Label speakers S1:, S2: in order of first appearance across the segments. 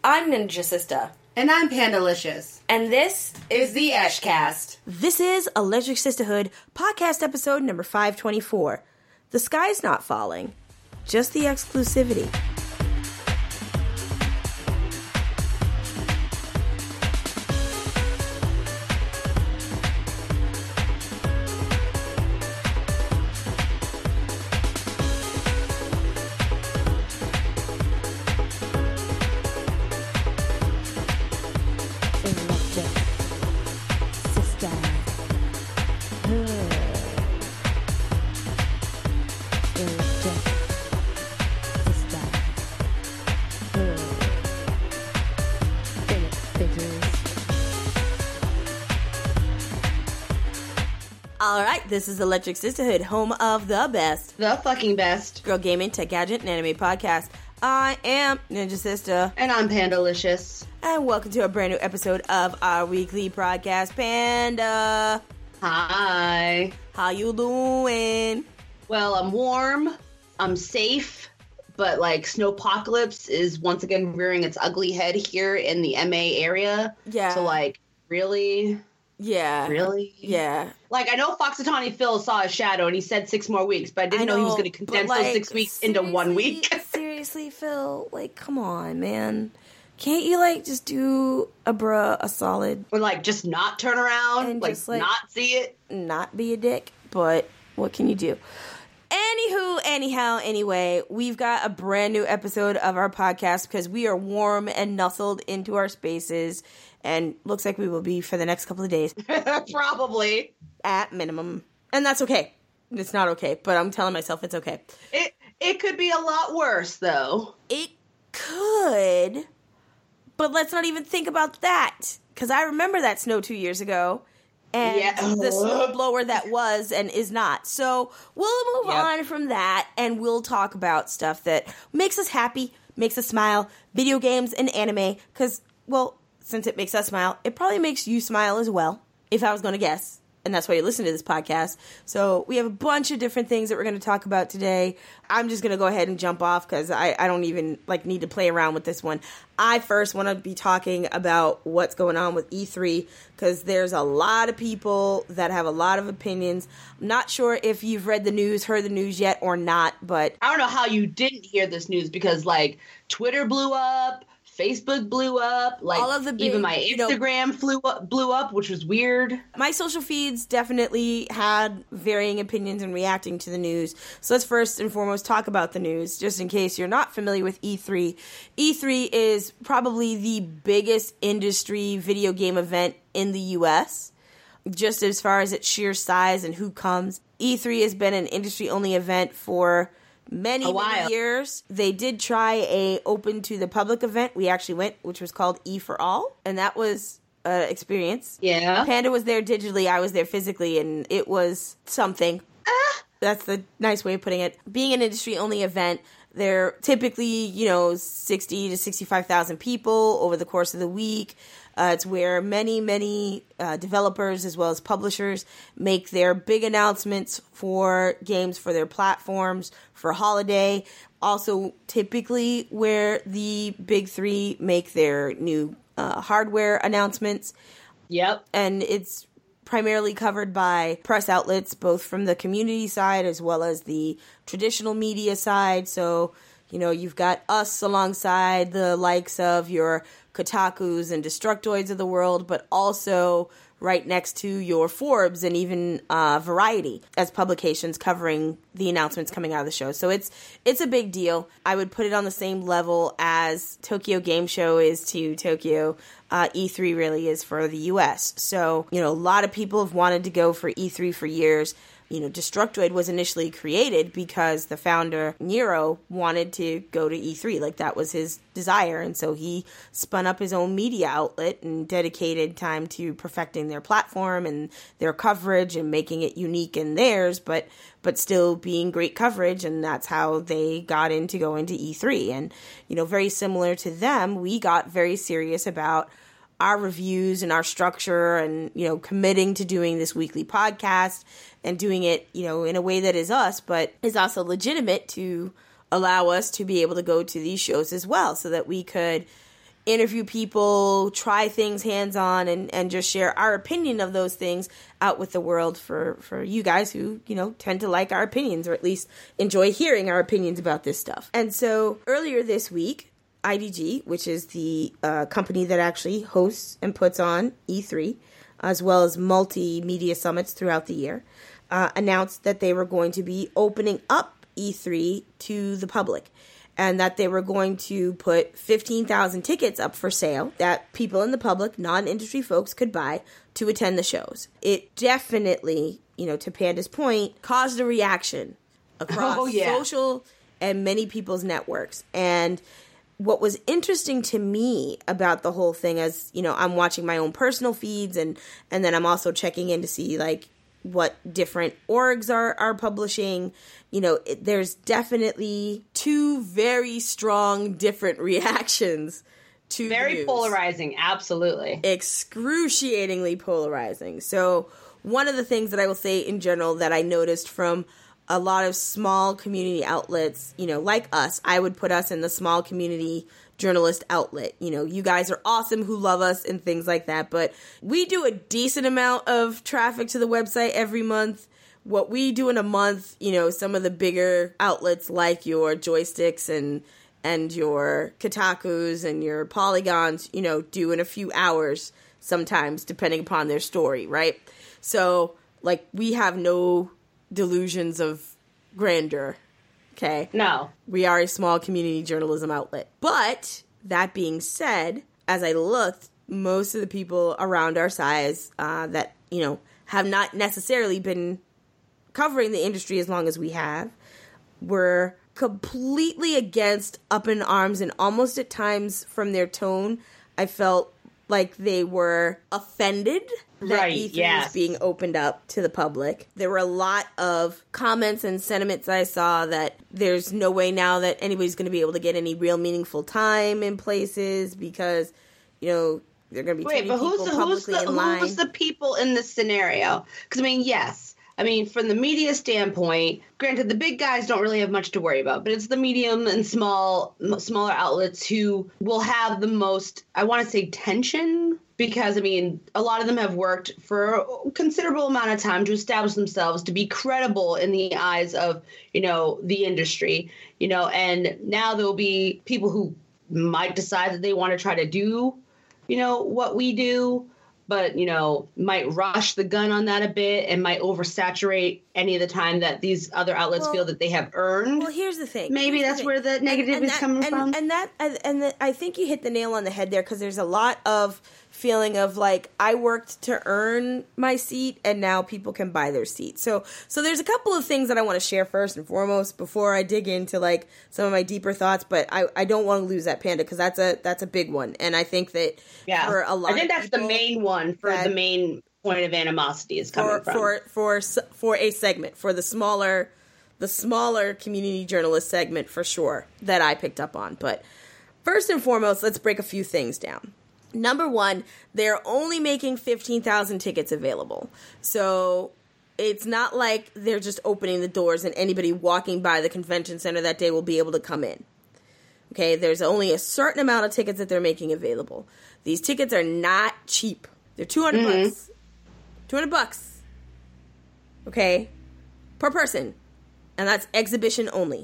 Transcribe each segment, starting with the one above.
S1: I'm Ninja Sista.
S2: And I'm Pandalicious.
S1: And this
S2: is the Eshcast.
S1: This is Electric Sisterhood, podcast episode number 524. The sky's not falling, just the exclusivity. Alright, this is Electric Sisterhood, home of the best.
S2: The fucking best.
S1: Girl gaming, tech gadget, and anime podcast. I am Ninja Sista.
S2: And I'm Pandalicious.
S1: And welcome to a brand new episode of our weekly podcast, Panda.
S2: Hi.
S1: How you doing?
S2: Well, I'm warm. I'm safe. But, snowpocalypse is once again rearing its ugly head here in the MA area.
S1: Yeah.
S2: So, really?
S1: Yeah.
S2: Really?
S1: Yeah.
S2: I know Foxatawny Phil saw a shadow and he said 6 more weeks, but I didn't know he was going to condense those 6 weeks into 1 week.
S1: Seriously, Phil? Come on, man. Can't you, just do a solid?
S2: Or, just not turn around?
S1: And just,
S2: not see it?
S1: Not be a dick, but what can you do? Anywho, anyhow, anyway, we've got a brand new episode of our podcast because we are warm and nuzzled into our spaces, and looks like we will be for the next couple of days.
S2: Probably.
S1: At minimum. And that's okay. It's not okay, but I'm telling myself it's okay.
S2: It could be a lot worse, though.
S1: It could, but let's not even think about that, because I remember that snow 2 years ago. And the snowblower that was and is not. So we'll move on from that, and we'll talk about stuff that makes us happy, makes us smile, video games and anime. Because, since it makes us smile, it probably makes you smile as well, if I was going to guess. And that's why you listen to this podcast. So we have a bunch of different things that we're going to talk about today. I'm just going to go ahead and jump off because I don't even need to play around with this one. I first want to be talking about what's going on with E3 because there's a lot of people that have a lot of opinions. I'm not sure if you've read the news, heard the news yet or not, but
S2: I don't know how you didn't hear this news because Twitter blew up. Facebook blew up,
S1: all of the big,
S2: even my Instagram blew up, which was weird.
S1: My social feeds definitely had varying opinions in reacting to the news. So let's first and foremost talk about the news, just in case you're not familiar with E3. E3 is probably the biggest industry video game event in the U.S., just as far as its sheer size and who comes. E3 has been an industry-only event for many years. They did try a open to the public event. We actually went, which was called E for All, and that was an experience.
S2: Yeah.
S1: Panda was there digitally, I was there physically, and it was something. That's the nice way of putting it. Being an industry-only event, they're typically, 60 to 65,000 people over the course of the week. It's where many developers as well as publishers make their big announcements for games for their platforms for holiday. Also, typically where the big three make their new hardware announcements.
S2: Yep.
S1: And it's primarily covered by press outlets, both from the community side as well as the traditional media side. So, you've got us alongside the likes of your Kotakus and Destructoids of the world, but also right next to your Forbes and even Variety as publications covering the announcements coming out of the show. So it's a big deal. I would put it on the same level as Tokyo Game Show is to Tokyo. E3 really is for the US. So, a lot of people have wanted to go for E3 for years. Destructoid was initially created because the founder, Nero, wanted to go to E3. That was his desire. And so he spun up his own media outlet and dedicated time to perfecting their platform and their coverage and making it unique in theirs, but still being great coverage. And that's how they got into going to E3. And, very similar to them, we got very serious about our reviews and our structure and, committing to doing this weekly podcast and doing it, in a way that is us, but is also legitimate to allow us to be able to go to these shows as well so that we could, interview people, try things hands-on, and just share our opinion of those things out with the world for you guys who, tend to like our opinions, or at least enjoy hearing our opinions about this stuff. And so earlier this week, IDG, which is the company that actually hosts and puts on E3, as well as multimedia summits throughout the year, announced that they were going to be opening up E3 to the public, and that they were going to put 15,000 tickets up for sale that people in the public, non-industry folks, could buy to attend the shows. It definitely, to Panda's point, caused a reaction across social and many people's networks. And what was interesting to me about the whole thing, as, I'm watching my own personal feeds, and then I'm also checking in to see, what different orgs are publishing. There's definitely two very strong different reactions to
S2: very
S1: the news.
S2: Polarizing, absolutely.
S1: Excruciatingly polarizing. So one of the things that I will say in general that I noticed from a lot of small community outlets, like us, I would put us in the small community journalist outlet. You guys are awesome who love us and things like that, but we do a decent amount of traffic to the website every month. What we do in a month, some of the bigger outlets like your Joysticks and your Kotakus and your Polygons, do in a few hours sometimes, depending upon their story, right? So, we have no delusions of grandeur. Okay.
S2: No.
S1: We are a small community journalism outlet. But that being said, as I looked, most of the people around our size that, have not necessarily been covering the industry as long as we have were completely against, up in arms, and almost at times from their tone, I felt like they were offended that E3 was being opened up to the public. There were a lot of comments and sentiments I saw that there's no way now that anybody's going to be able to get any real meaningful time in places because, they're going to be too many people publicly in line.
S2: Who's the people in this scenario? Because, yes. From the media standpoint, granted, the big guys don't really have much to worry about, but it's the medium and smaller outlets who will have the most, I want to say, tension, because, a lot of them have worked for a considerable amount of time to establish themselves to be credible in the eyes of, the industry, and now there'll be people who might decide that they want to try to do, what we do, but, might rush the gun on that a bit and might oversaturate any of the time that these other outlets feel that they have earned.
S1: Well, here's the thing.
S2: Maybe that's where the negative is coming from.
S1: And I think you hit the nail on the head there, because there's a lot of feeling of I worked to earn my seat and now people can buy their seat. So there's a couple of things that I want to share first and foremost before I dig into some of my deeper thoughts, but I don't want to lose that, Panda, because that's a big one. And I think that for a lot of people,
S2: that's the main one for the main point of animosity is coming from.
S1: For a segment, for the smaller community journalist segment, for sure, that I picked up on. But first and foremost, let's break a few things down. Number one, they're only making 15,000 tickets available. So it's not like they're just opening the doors and anybody walking by the convention center that day will be able to come in. Okay, there's only a certain amount of tickets that they're making available. These tickets are not cheap. They're $200. $200. Okay, per person. And that's exhibition only.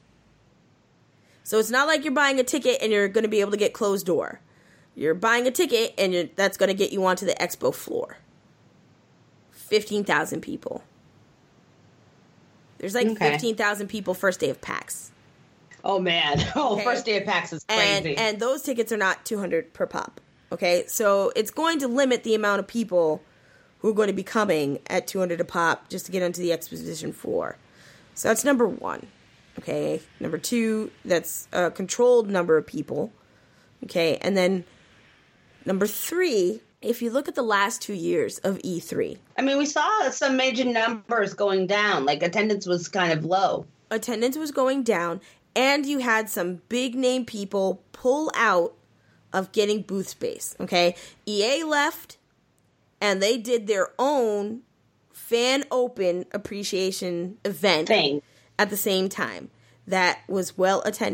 S1: So it's not like you're buying a ticket and you're going to be able to get closed door. You're buying a ticket, and that's going to get you onto the expo floor. 15,000 people. There's 15,000 people first day of PAX.
S2: Oh, man. Okay. First day of PAX is crazy.
S1: And those tickets are not $200 per pop. Okay? So it's going to limit the amount of people who are going to be coming at $200 a pop just to get onto the exposition floor. So that's number one. Okay? Number two, that's a controlled number of people. Okay? And then number three, if you look at the last 2 years of E3.
S2: We saw some major numbers going down. Attendance was kind of low.
S1: Attendance was going down, and you had some big-name people pull out of getting booth space, okay? EA left, and they did their own fan open appreciation event at the same time that was well attended.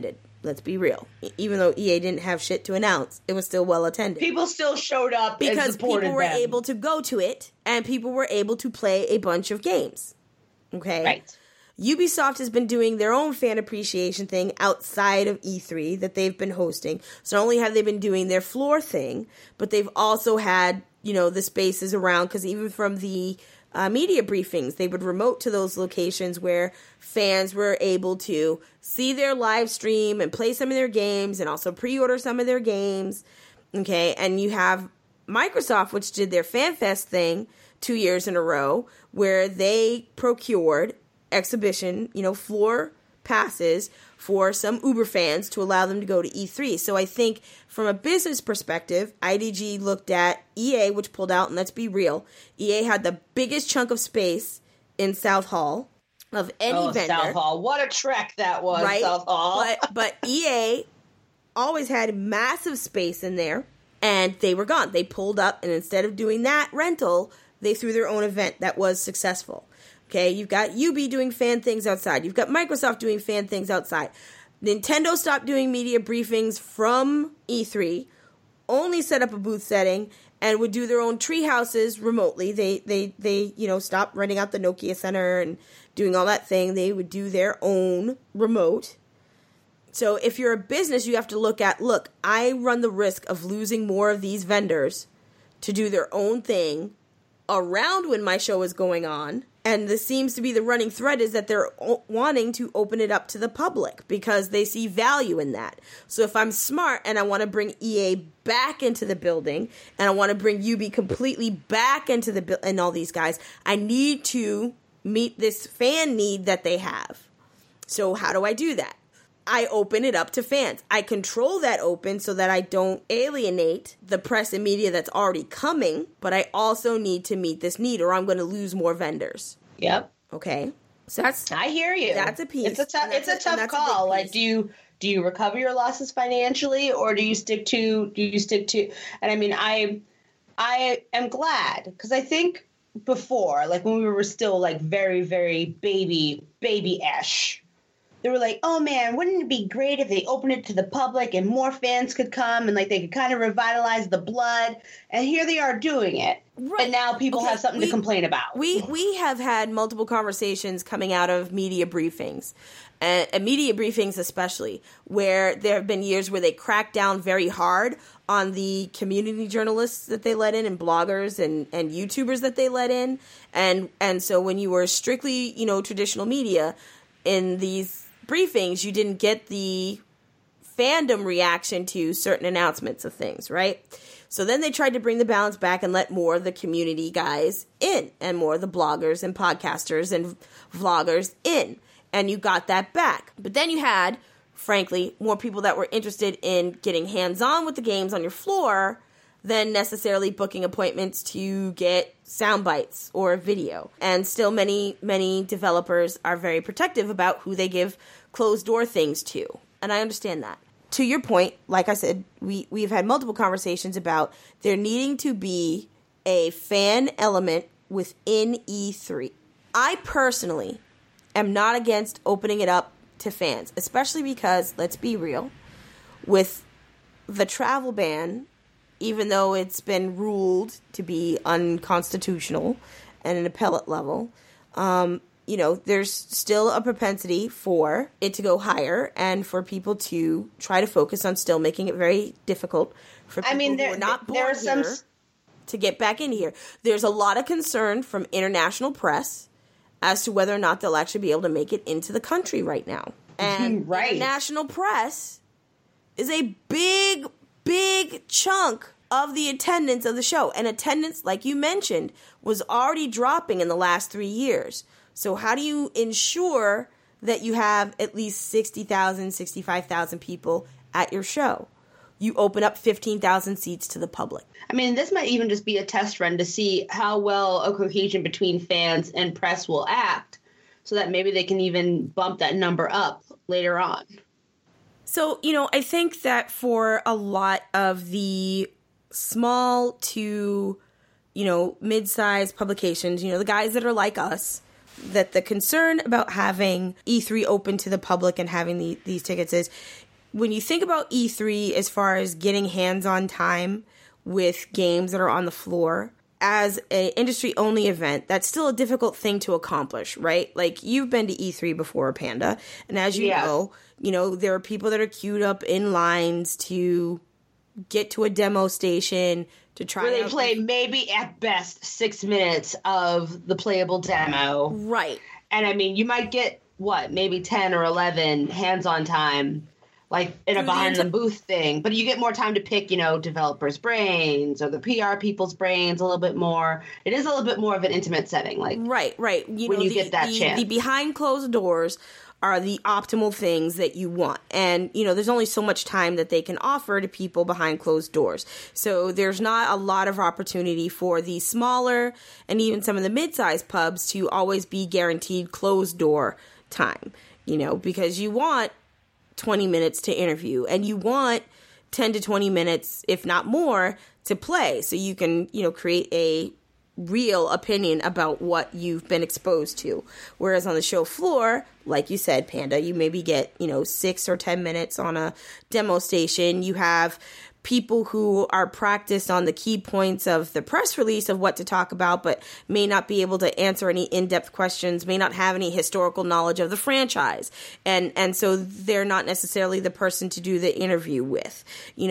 S1: Let's be real. Even though EA didn't have shit to announce, it was still well attended.
S2: People still showed up
S1: because
S2: and supported
S1: people were
S2: them.
S1: able to go to it, and people were able to play a bunch of games. Okay?
S2: Right.
S1: Ubisoft has been doing their own fan appreciation thing outside of E3 that they've been hosting. So not only have they been doing their floor thing, but they've also had, the spaces around, because even from the media briefings, they would remote to those locations where fans were able to see their live stream and play some of their games and also pre-order some of their games. Okay, and you have Microsoft, which did their FanFest thing 2 years in a row, where they procured exhibition, floor passes for some Uber fans to allow them to go to E3. So I think from a business perspective, IDG looked at EA, which pulled out, and let's be real, EA had the biggest chunk of space in South Hall of any vendor.
S2: South Hall. What a trek that was,
S1: right?
S2: South Hall.
S1: But EA always had massive space in there, and they were gone. They pulled up, and instead of doing that rental, they threw their own event that was successful. Okay, you've got UB doing fan things outside. You've got Microsoft doing fan things outside. Nintendo stopped doing media briefings from E3, only set up a booth setting, and would do their own tree houses remotely. They stopped renting out the Nokia Center and doing all that thing. They would do their own remote. So if you're a business, you have to look, I run the risk of losing more of these vendors to do their own thing around when my show is going on. And this seems to be the running thread, is that they're wanting to open it up to the public because they see value in that. So if I'm smart and I want to bring EA back into the building and I want to bring UB completely back into and all these guys, I need to meet this fan need that they have. So how do I do that? I open it up to fans. I control that open so that I don't alienate the press and media that's already coming, but I also need to meet this need or I'm going to lose more vendors.
S2: Yep.
S1: Okay. So
S2: I hear you.
S1: That's a piece.
S2: It's a tough call. Like, do you recover your losses financially or do you stick to, and I mean, I am glad because I think before, like when we were still like very, very baby-ish, they were like, oh man, wouldn't it be great if they opened it to the public and more fans could come and like they could kind of revitalize the blood? And here they are doing it. Right. And now people have something to complain about.
S1: We have had multiple conversations coming out of media briefings, and media briefings especially, where there have been years where they cracked down very hard on the community journalists that they let in and bloggers and YouTubers that they let in. And so when you were strictly, traditional media in these briefings, you didn't get the fandom reaction to certain announcements of things, right? So then they tried to bring the balance back and let more of the community guys in and more of the bloggers and podcasters and vloggers in. And you got that back. But then you had, frankly, more people that were interested in getting hands-on with the games on your floor than necessarily booking appointments to get sound bites or video. And still many, many developers are very protective about who they give closed-door things to. And I understand that. To your point, like I said, we've had multiple conversations about there needing to be a fan element within E3. I personally am not against opening it up to fans, especially because, let's be real, with the travel ban, even though it's been ruled to be unconstitutional at an appellate level, there's still a propensity for it to go higher and for people to try to focus on still making it very difficult for people who are not born here to get back in here. There's a lot of concern from international press as to whether or not they'll actually be able to make it into the country right now. And international press is a big, big chunk of the attendance of the show. And attendance, like you mentioned, was already dropping in the last 3 years. So how do you ensure that you have at least 60,000, 65,000 people at your show? You open up 15,000 seats to the public.
S2: I mean, this might even just be a test run to see how well a cohesion between fans and press will act so that maybe they can even bump that number up later on.
S1: So, I think that for a lot of the small to, mid-sized publications, the guys that are like us, that the concern about having E3 open to the public and having these tickets is when you think about E3 as far as getting hands-on time with games that are on the floor, as an industry-only event, that's still a difficult thing to accomplish, right? Like, you've been to E3 before, Panda, and as you know, there are people that are queued up in lines to get to a demo station to try.
S2: Where they play maybe at best 6 minutes of the playable demo,
S1: right?
S2: And I mean, you might get maybe 10 or 11 hands-on time, like in a behind the booth thing, but you get more time to pick, developers' brains or the PR people's brains a little bit more. It is a little bit more of an intimate setting, like
S1: right.
S2: You get that chance.
S1: The behind closed doors are the optimal things that you want. And, there's only so much time that they can offer to people behind closed doors. So there's not a lot of opportunity for the smaller and even some of the mid-sized pubs to always be guaranteed closed door time, because you want 20 minutes to interview and you want 10 to 20 minutes, if not more, to play. So you can, create a real opinion about what you've been exposed to. Whereas on the show floor, like you said, Panda, you maybe get, 6 or 10 minutes on a demo station. You have people who are practiced on the key points of the press release of what to talk about, but may not be able to answer any in-depth questions, may not have any historical knowledge of the franchise. And so they're not necessarily the person to do the interview with,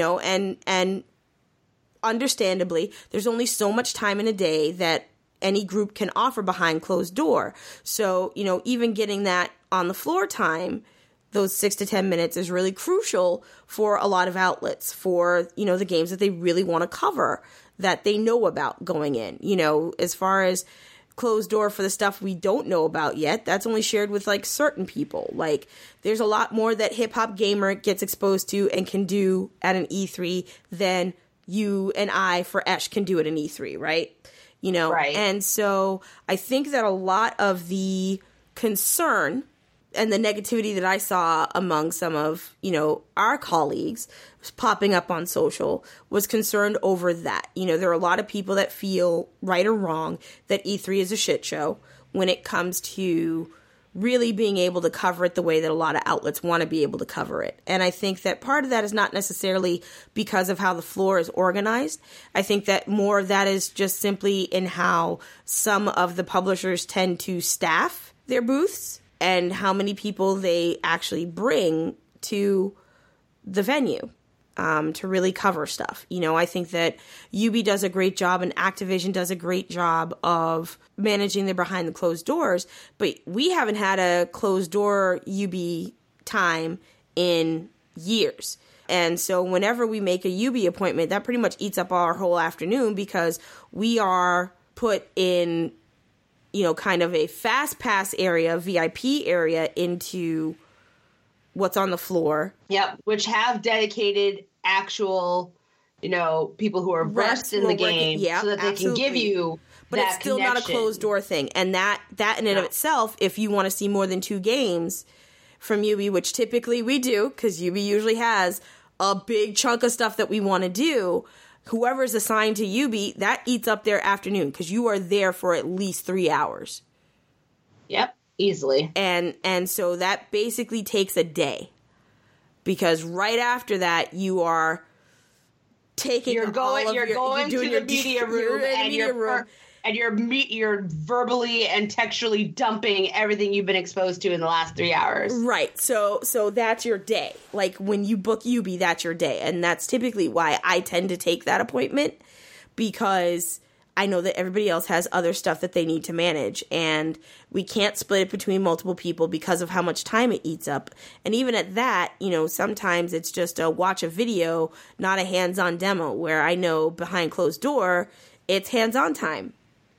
S1: and understandably, there's only so much time in a day that any group can offer behind closed door. So, even getting that on the floor time, those 6 to 10 minutes is really crucial for a lot of outlets for, the games that they really want to cover, that they know about going in. As far as closed door for the stuff we don't know about yet, that's only shared with like certain people. Like, there's a lot more that Hip Hop Gamer gets exposed to and can do at an E3 than you and I for Esh can do at an E3, right?
S2: Right.
S1: And so I think that a lot of the concern and the negativity that I saw among some of, our colleagues popping up on social was concerned over that. There are a lot of people that feel, right or wrong, that E3 is a shit show when it comes to really being able to cover it the way that a lot of outlets want to be able to cover it. And I think that part of that is not necessarily because of how the floor is organized. I think that more of that is just simply in how some of the publishers tend to staff their booths and how many people they actually bring to the venue to really cover stuff. I think that Ubi does a great job and Activision does a great job of managing their behind the closed doors, but we haven't had a closed door Ubi time in years. And so whenever we make a Ubi appointment, that pretty much eats up our whole afternoon because we are put in, kind of a fast pass area, VIP area into what's on the floor.
S2: Yep, which have dedicated actual, people who are versed in the game, so that they can give you.
S1: But it's still not a closed door thing, and that in and of itself, if you want to see more than 2 games from Ubi, which typically we do, because Ubi usually has a big chunk of stuff that we want to do. Whoever's assigned to Ubi, that eats up their afternoon because you are there for at least 3 hours.
S2: Yep. Easily.
S1: And so that basically takes a day because right after that you are taking
S2: you're going to the media room and you're verbally and textually dumping everything you've been exposed to in the last 3 hours.
S1: Right. So that's your day. Like when you book Ubi, that's your day. And that's typically why I tend to take that appointment because I know that everybody else has other stuff that they need to manage, and we can't split it between multiple people because of how much time it eats up. And even at that, sometimes it's just a watch a video, not a hands-on demo, where I know behind closed door, it's hands-on time.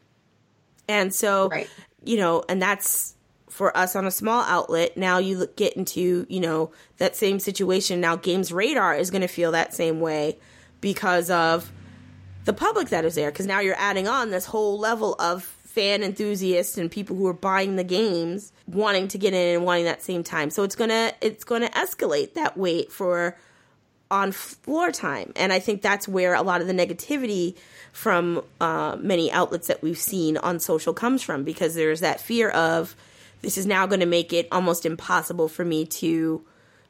S1: And so,
S2: right.
S1: And that's for us on a small outlet. Now you get into, that same situation. Now Games Radar is going to feel that same way because of the public that is there, because now you're adding on this whole level of fan enthusiasts and people who are buying the games wanting to get in and wanting that same time. So it's gonna escalate that wait for on floor time, and I think that's where a lot of the negativity from many outlets that we've seen on social comes from, because there's that fear of this is now going to make it almost impossible for me to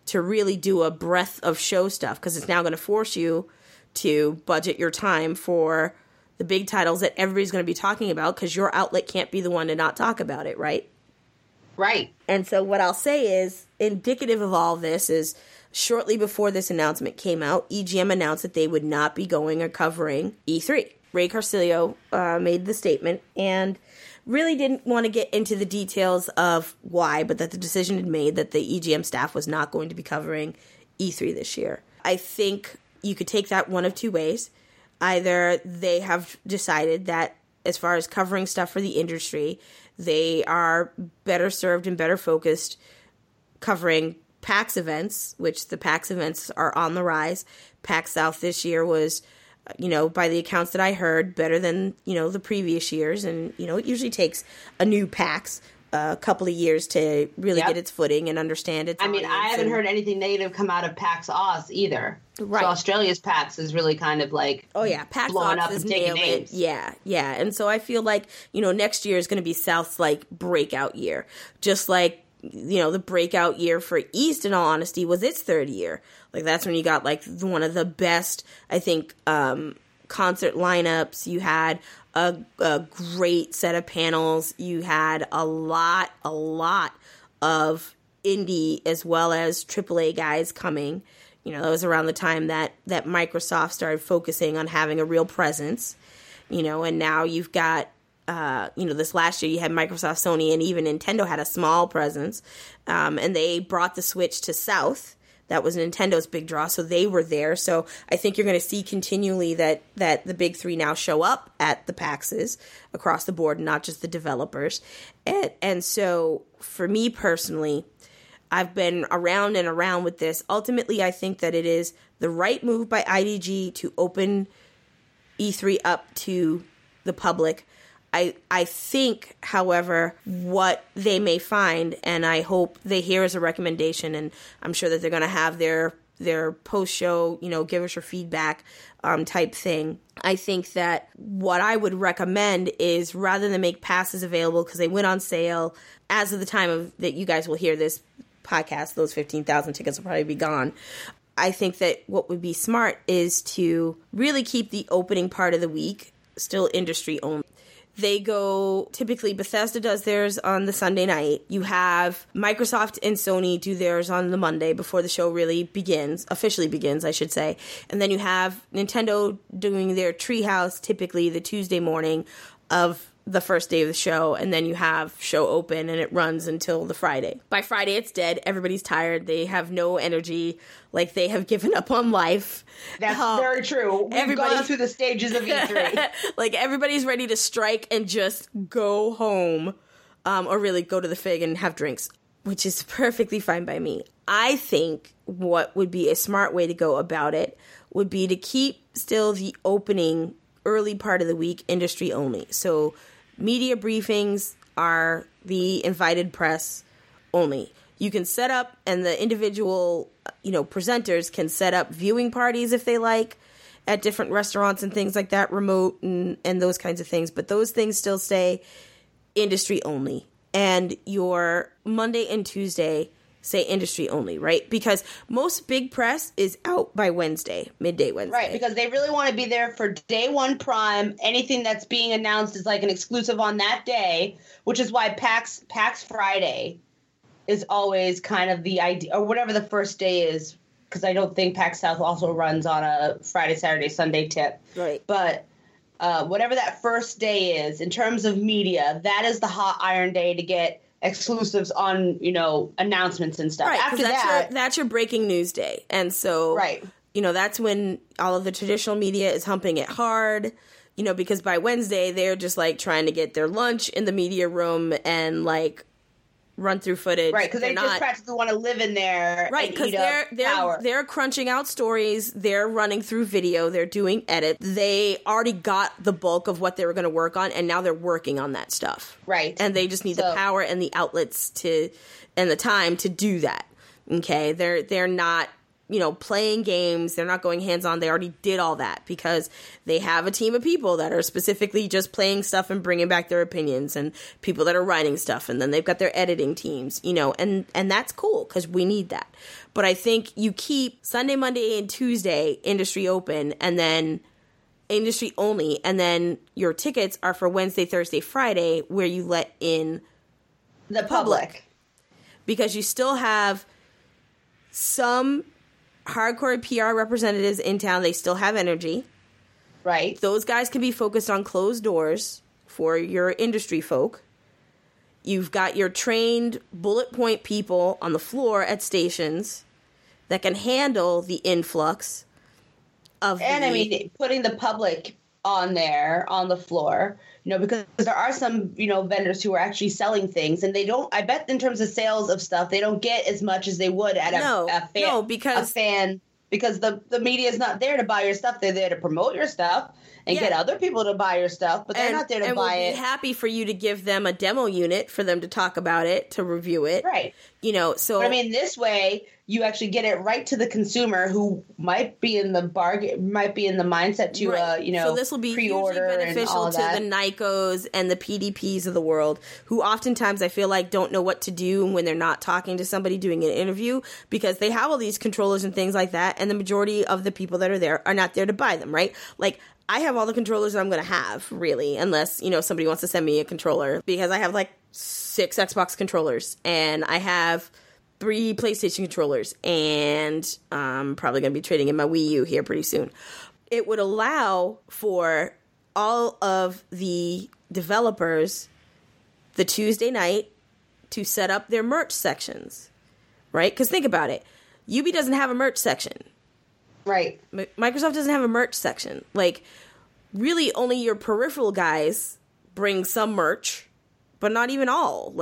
S1: to really do a breadth of show stuff, because it's now going to force you to budget your time for the big titles that everybody's going to be talking about, because your outlet can't be the one to not talk about it, right?
S2: Right.
S1: And so what I'll say is, indicative of all this is, shortly before this announcement came out, EGM announced that they would not be going or covering E3. Ray Carcillo made the statement and really didn't want to get into the details of why, but that the decision had made that the EGM staff was not going to be covering E3 this year. I think you could take that one of two ways. Either they have decided that as far as covering stuff for the industry, they are better served and better focused covering PAX events, which the PAX events are on the rise. PAX South this year was, by the accounts that I heard, better than, the previous years. And, it usually takes a new PAX a couple of years to really get its footing and understand its audience.
S2: I haven't heard anything negative come out of PAX Oz either. Right. So Australia's PAX is really kind of like
S1: PAX
S2: blowing
S1: Oz
S2: up
S1: is
S2: and taking
S1: nailed
S2: names.
S1: Yeah. And so I feel like, next year is going to be South's like breakout year. Just like, the breakout year for East, in all honesty, was its third year. Like, that's when you got like one of the best, I think, concert lineups. You had a great set of panels. You had a lot of indie as well as AAA guys coming. That was around the time that Microsoft started focusing on having a real presence. And now you've got, this last year you had Microsoft, Sony, and even Nintendo had a small presence. And they brought the Switch to South. That was Nintendo's big draw, so they were there. So I think you're going to see continually that the big three now show up at the PAXs across the board, not just the developers. And so for me personally, I've been around and around with this. Ultimately, I think that it is the right move by IDG to open E3 up to the public. I think, however, what they may find, and I hope they hear as a recommendation, and I'm sure that they're going to have their post-show, give us your feedback type thing. I think that what I would recommend is, rather than make passes available, because they went on sale as of the time of that you guys will hear this podcast, those 15,000 tickets will probably be gone. I think that what would be smart is to really keep the opening part of the week still industry only. They go, typically Bethesda does theirs on the Sunday night. You have Microsoft and Sony do theirs on the Monday before the show really officially begins, I should say. And then you have Nintendo doing their Treehouse, typically the Tuesday morning of the first day of the show, and then you have show open and it runs until the Friday. By Friday, it's dead. Everybody's tired. They have no energy. Like, they have given up on life.
S2: That's very true. We've gone through the stages of E3.
S1: Like, everybody's ready to strike and just go home, or really go to the Fig and have drinks, which is perfectly fine by me. I think what would be a smart way to go about it would be to keep still the opening early part of the week industry only. So media briefings are the invited press only. You can set up, and the individual, presenters can set up viewing parties if they like at different restaurants and things like that, remote and those kinds of things. But those things still stay industry only. And your Monday and Tuesday say industry only, right? Because most big press is out by midday Wednesday.
S2: Right, because they really want to be there for day one prime. Anything that's being announced is like an exclusive on that day, which is why PAX Friday is always kind of the idea, or whatever the first day is, because I don't think PAX South also runs on a Friday, Saturday, Sunday tip.
S1: Right.
S2: But whatever that first day is, in terms of media, that is the hot iron day to get exclusives on, announcements and stuff.
S1: Right,
S2: after
S1: that's your breaking news day. And so,
S2: right.
S1: That's when all of the traditional media is humping it hard, because by Wednesday, they're just like trying to get their lunch in the media room and like run through footage.
S2: Right, because they just practically want to live in there.
S1: Right, because they're crunching out stories. They're running through video. They're doing edits. They already got the bulk of what they were going to work on, and now they're working on that stuff.
S2: Right,
S1: and they just need the power and the outlets and the time to do that. Okay, they're not playing games. They're not going hands-on. They already did all that because they have a team of people that are specifically just playing stuff and bringing back their opinions, and people that are writing stuff, and then they've got their editing teams, and that's cool because we need that. But I think you keep Sunday, Monday, and Tuesday industry open, and then industry only, and then your tickets are for Wednesday, Thursday, Friday, where you let in
S2: the public.
S1: Because you still have some hardcore PR representatives in town. They still have energy.
S2: Right.
S1: Those guys can be focused on closed doors for your industry folk. You've got your trained bullet point people on the floor at stations that can handle the influx of
S2: putting the public on there, on the floor, because there are some, vendors who are actually selling things, and I bet in terms of sales of stuff, they don't get as much as they would at a fan, because the media is not there to buy your stuff. They're there to promote your stuff and get other people to buy your stuff, but they're not there to buy it.
S1: And we'll be happy for you to give them a demo unit for them to talk about it, to review it.
S2: Right.
S1: So.
S2: But this way, you actually get it right to the consumer who might be in the mindset to,
S1: So this will be hugely beneficial to the Nikos and the PDPs of the world, who oftentimes I feel like don't know what to do when they're not talking to somebody doing an interview, because they have all these controllers and things like that, and the majority of the people that are there are not there to buy them, right? Like, I have all the controllers that I'm going to have, really, unless, somebody wants to send me a controller, because I have, 6 Xbox controllers, and I have 3 PlayStation controllers, and I'm probably going to be trading in my Wii U here pretty soon. It would allow for all of the developers the Tuesday night to set up their merch sections, right? Because think about it. UB doesn't have a merch section.
S2: Right.
S1: Microsoft doesn't have a merch section. Really only your peripheral guys bring some merch, but not even all.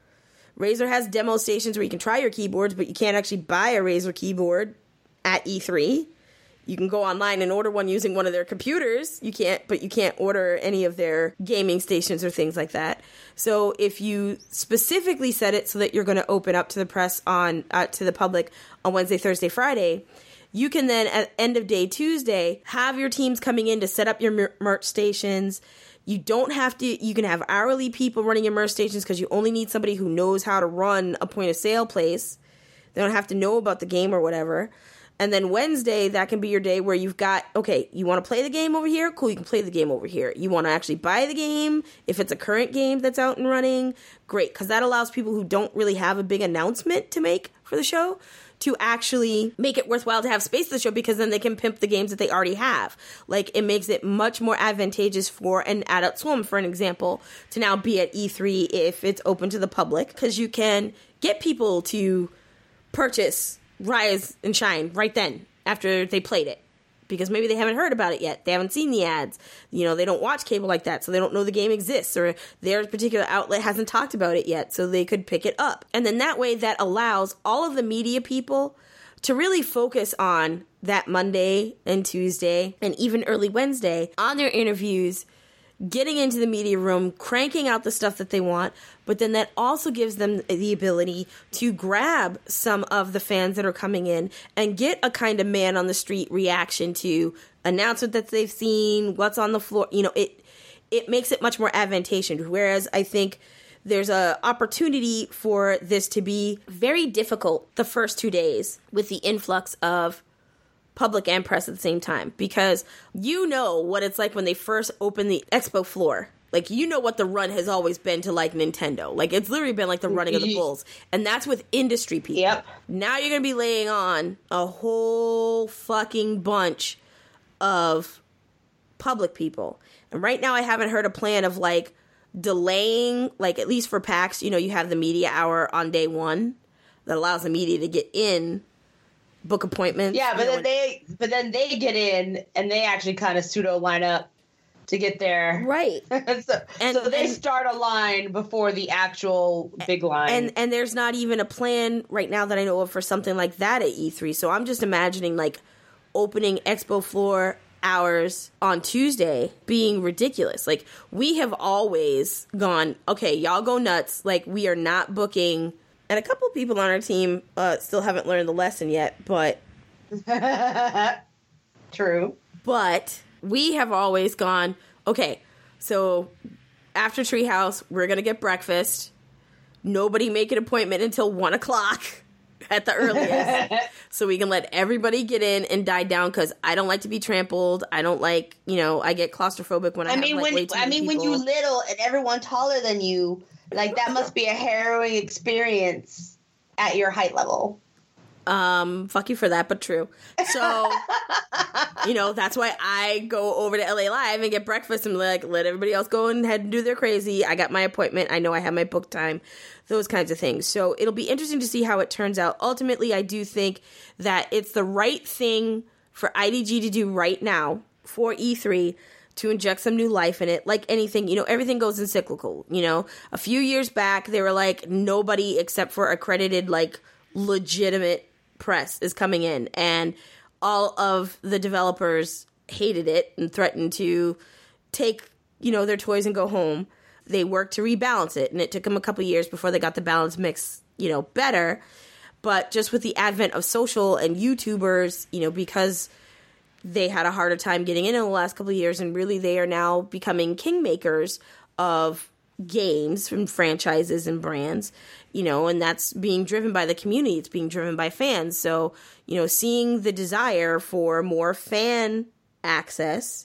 S1: Razer has demo stations where you can try your keyboards, but you can't actually buy a Razer keyboard at E3. You can go online and order one using one of their computers. You can't order any of their gaming stations or things like that. So if you specifically set it so that you're going to open up to the press to the public on Wednesday, Thursday, Friday, you can then at end of day Tuesday have your teams coming in to set up your merch stations. You don't have to, you can have hourly people running your merch stations because you only need somebody who knows how to run a point of sale place. They don't have to know about the game or whatever. And then Wednesday, that can be your day where you've got, okay, you want to play the game over here? Cool, you can play the game over here. You want to actually buy the game? If it's a current game that's out and running, great, because that allows people who don't really have a big announcement to make for the show to actually make it worthwhile to have space for the show, because then they can pimp the games that they already have. It makes it much more advantageous for an Adult Swim, for an example, to now be at E3 if it's open to the public, because you can get people to purchase Rise and Shine right then after they played it, because maybe they haven't heard about it yet. They haven't seen the ads. They don't watch cable like that, so they don't know the game exists, or their particular outlet hasn't talked about it yet, so they could pick it up. And then that way, that allows all of the media people to really focus on that Monday and Tuesday and even early Wednesday on their interviews, getting into the media room, cranking out the stuff that they want, but then that also gives them the ability to grab some of the fans that are coming in and get a kind of man on the street reaction to announcement that they've seen, what's on the floor. It makes it much more advantageous, whereas I think there's a opportunity for this to be very difficult the first 2 days with the influx of public and press at the same time, because what it's like when they first open the expo floor. What the run has always been to Nintendo. It's literally been the running of the bulls, and that's with industry people.
S2: Yep.
S1: Now you're gonna be laying on a whole fucking bunch of public people, and right now I haven't heard a plan of delaying, at least for PAX. You have the media hour on day 1 that allows the media to get in, book appointments.
S2: Yeah, but then they get in and they actually kind of pseudo line up to get there.
S1: Right.
S2: so they start a line before the actual big line.
S1: And there's not even a plan right now that I know of for something like that at E3. So I'm just imagining opening expo floor hours on Tuesday being ridiculous. We have always gone, okay, y'all go nuts. We are not booking. And a couple of people on our team still haven't learned the lesson yet, but
S2: True.
S1: But we have always gone, okay, so after Treehouse, we're going to get breakfast. Nobody make an appointment until 1 o'clock at the earliest. So we can let everybody get in and die down, because I don't like to be trampled. I don't like, I get claustrophobic when when
S2: you little and everyone taller than you, like, that must be a harrowing experience at your height level.
S1: Fuck you for that, but true. So, that's why I go over to LA Live and get breakfast and like let everybody else go ahead and do their crazy. I got my appointment. I know I have my book time, those kinds of things. So it'll be interesting to see how it turns out. Ultimately, I do think that it's the right thing for IDG to do right now for E3 to inject some new life in it. Like anything, everything goes in cyclical. A few years back, they were like, nobody except for accredited, like, legitimate press is coming in, and all of the developers hated it and threatened to take their toys and go home. They worked to rebalance it, and it took them a couple years before they got the balance mix better. But just with the advent of social and YouTubers, because they had a harder time getting in the last couple of years, and really they are now becoming kingmakers of games from franchises and brands, and that's being driven by the community. It's being driven by fans. So, seeing the desire for more fan access,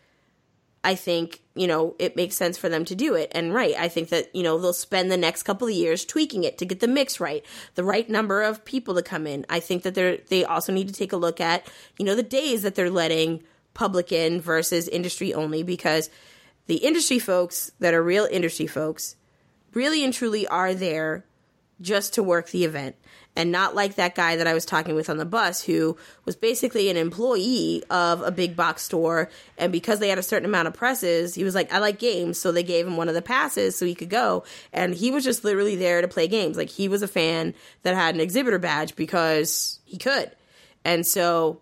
S1: I think, it makes sense for them to do it. And right, I think that, they'll spend the next couple of years tweaking it to get the mix right, the right number of people to come in. I think that they also need to take a look at, the days that they're letting public in versus industry only, because the industry folks that are real industry folks really and truly are there just to work the event, and not like that guy that I was talking with on the bus who was basically an employee of a big box store, and because they had a certain amount of presses, he was like, I like games, so they gave him one of the passes so he could go, and he was just literally there to play games. Like, he was a fan that had an exhibitor badge because he could, and so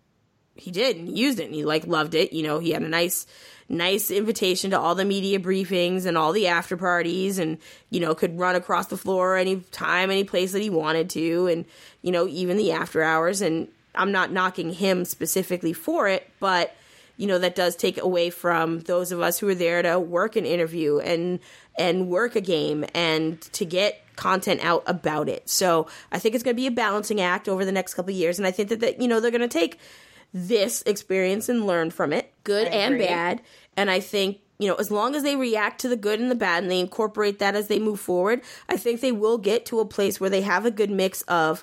S1: he did, and he used it, and he loved it. He had a nice invitation to all the media briefings and all the after parties, and, could run across the floor anytime, any place that he wanted to, and, even the after hours. And I'm not knocking him specifically for it, but, that does take away from those of us who are there to work an interview and work a game and to get content out about it. So I think it's going to be a balancing act over the next couple of years. And I think that they're going to take this experience and learn from it, good and bad. And I think, as long as they react to the good and the bad and they incorporate that as they move forward, I think they will get to a place where they have a good mix of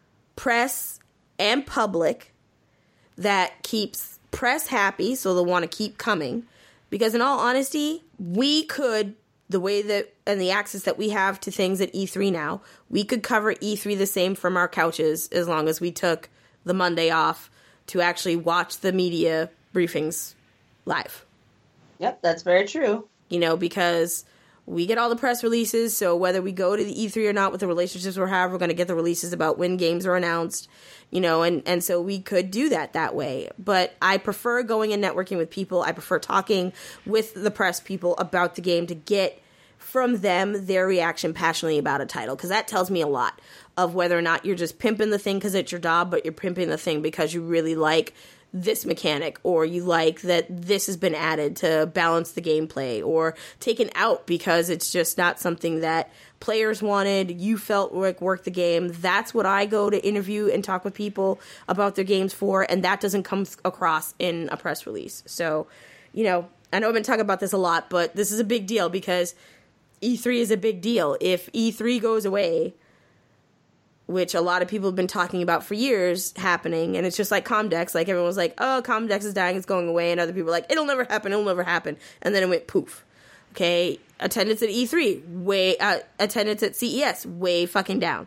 S1: press and public that keeps press happy, so they'll want to keep coming. Because in all honesty, we could, the way that, and the access that we have to things at E3 now, we could cover E3 the same from our couches as long as we took the Monday off to actually watch the media briefings live.
S2: Yep, that's very true.
S1: Because we get all the press releases, so whether we go to the E3 or not with the relationships we have, we're going to get the releases about when games are announced, and so we could do that way. But I prefer going and networking with people. I prefer talking with the press people about the game to get from them their reaction passionately about a title, because that tells me a lot of whether or not you're just pimping the thing because it's your job, but you're pimping the thing because you really like this mechanic, or you like that this has been added to balance the gameplay, or taken out because it's just not something that players wanted, you felt like worked the game. That's what I go to interview and talk with people about their games for, and that doesn't come across in a press release. So, I know I've been talking about this a lot, but this is a big deal because E3 is a big deal. If E3 goes away, which a lot of people have been talking about for years happening, and it's just like Comdex, like everyone was like, oh, Comdex is dying, it's going away, and other people were like, it'll never happen, and then it went poof. Okay, attendance at E3, attendance at CES, way fucking down.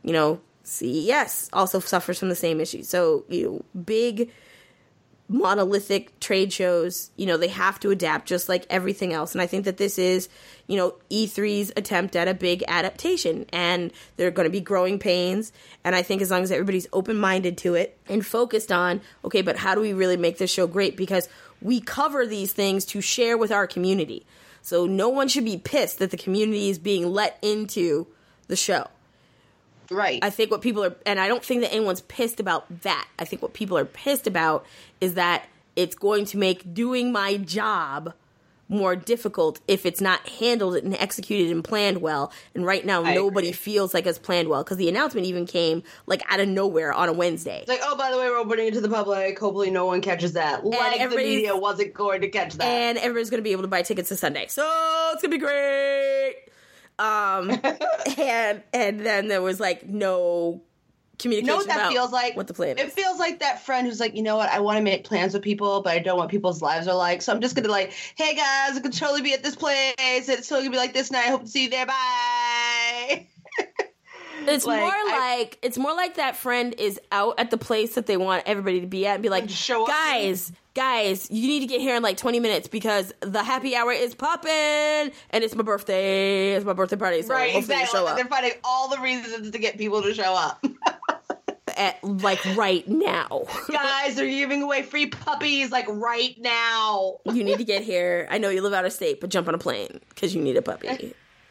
S1: CES also suffers from the same issue. So, big monolithic trade shows, they have to adapt just like everything else. And I think that this is, E3's attempt at a big adaptation, and there are going to be growing pains. And I think as long as everybody's open-minded to it and focused on, okay, but how do we really make this show great? Because we cover these things to share with our community. So no one should be pissed that the community is being let into the show.
S2: Right.
S1: I think what people are, and I don't think that anyone's pissed about that. I think what people are pissed about is that it's going to make doing my job more difficult if it's not handled and executed and planned well. And right now, nobody feels like it's planned well, because the announcement even came like out of nowhere on a Wednesday.
S2: It's like, oh, by the way, we're opening it to the public. Hopefully no one catches that. Like the media wasn't going to catch that.
S1: And everybody's going to be able to buy tickets to Sunday. So it's going to be great. And then there was like no communication.
S2: You know what that
S1: about
S2: feels like?
S1: What the plan is.
S2: It feels like that friend who's like, you know what, I want to make plans with people, but I don't know what people's lives are like. So I'm just gonna like, hey guys, I could totally be at this place. It's totally gonna be like this night. I hope to see you there. Bye.
S1: It's more like that friend is out at the place that they want everybody to be at and be like,
S2: show up.
S1: Guys, you need to get here in like 20 minutes because the happy hour is popping and it's my birthday. It's my birthday party. So
S2: right,
S1: hopefully
S2: exactly.
S1: you show up.
S2: They're finding all the reasons to get people to show up.
S1: Like right now.
S2: Guys, they're giving away free puppies like right now.
S1: You need to get here. I know you live out of state, but jump on a plane because you need a puppy.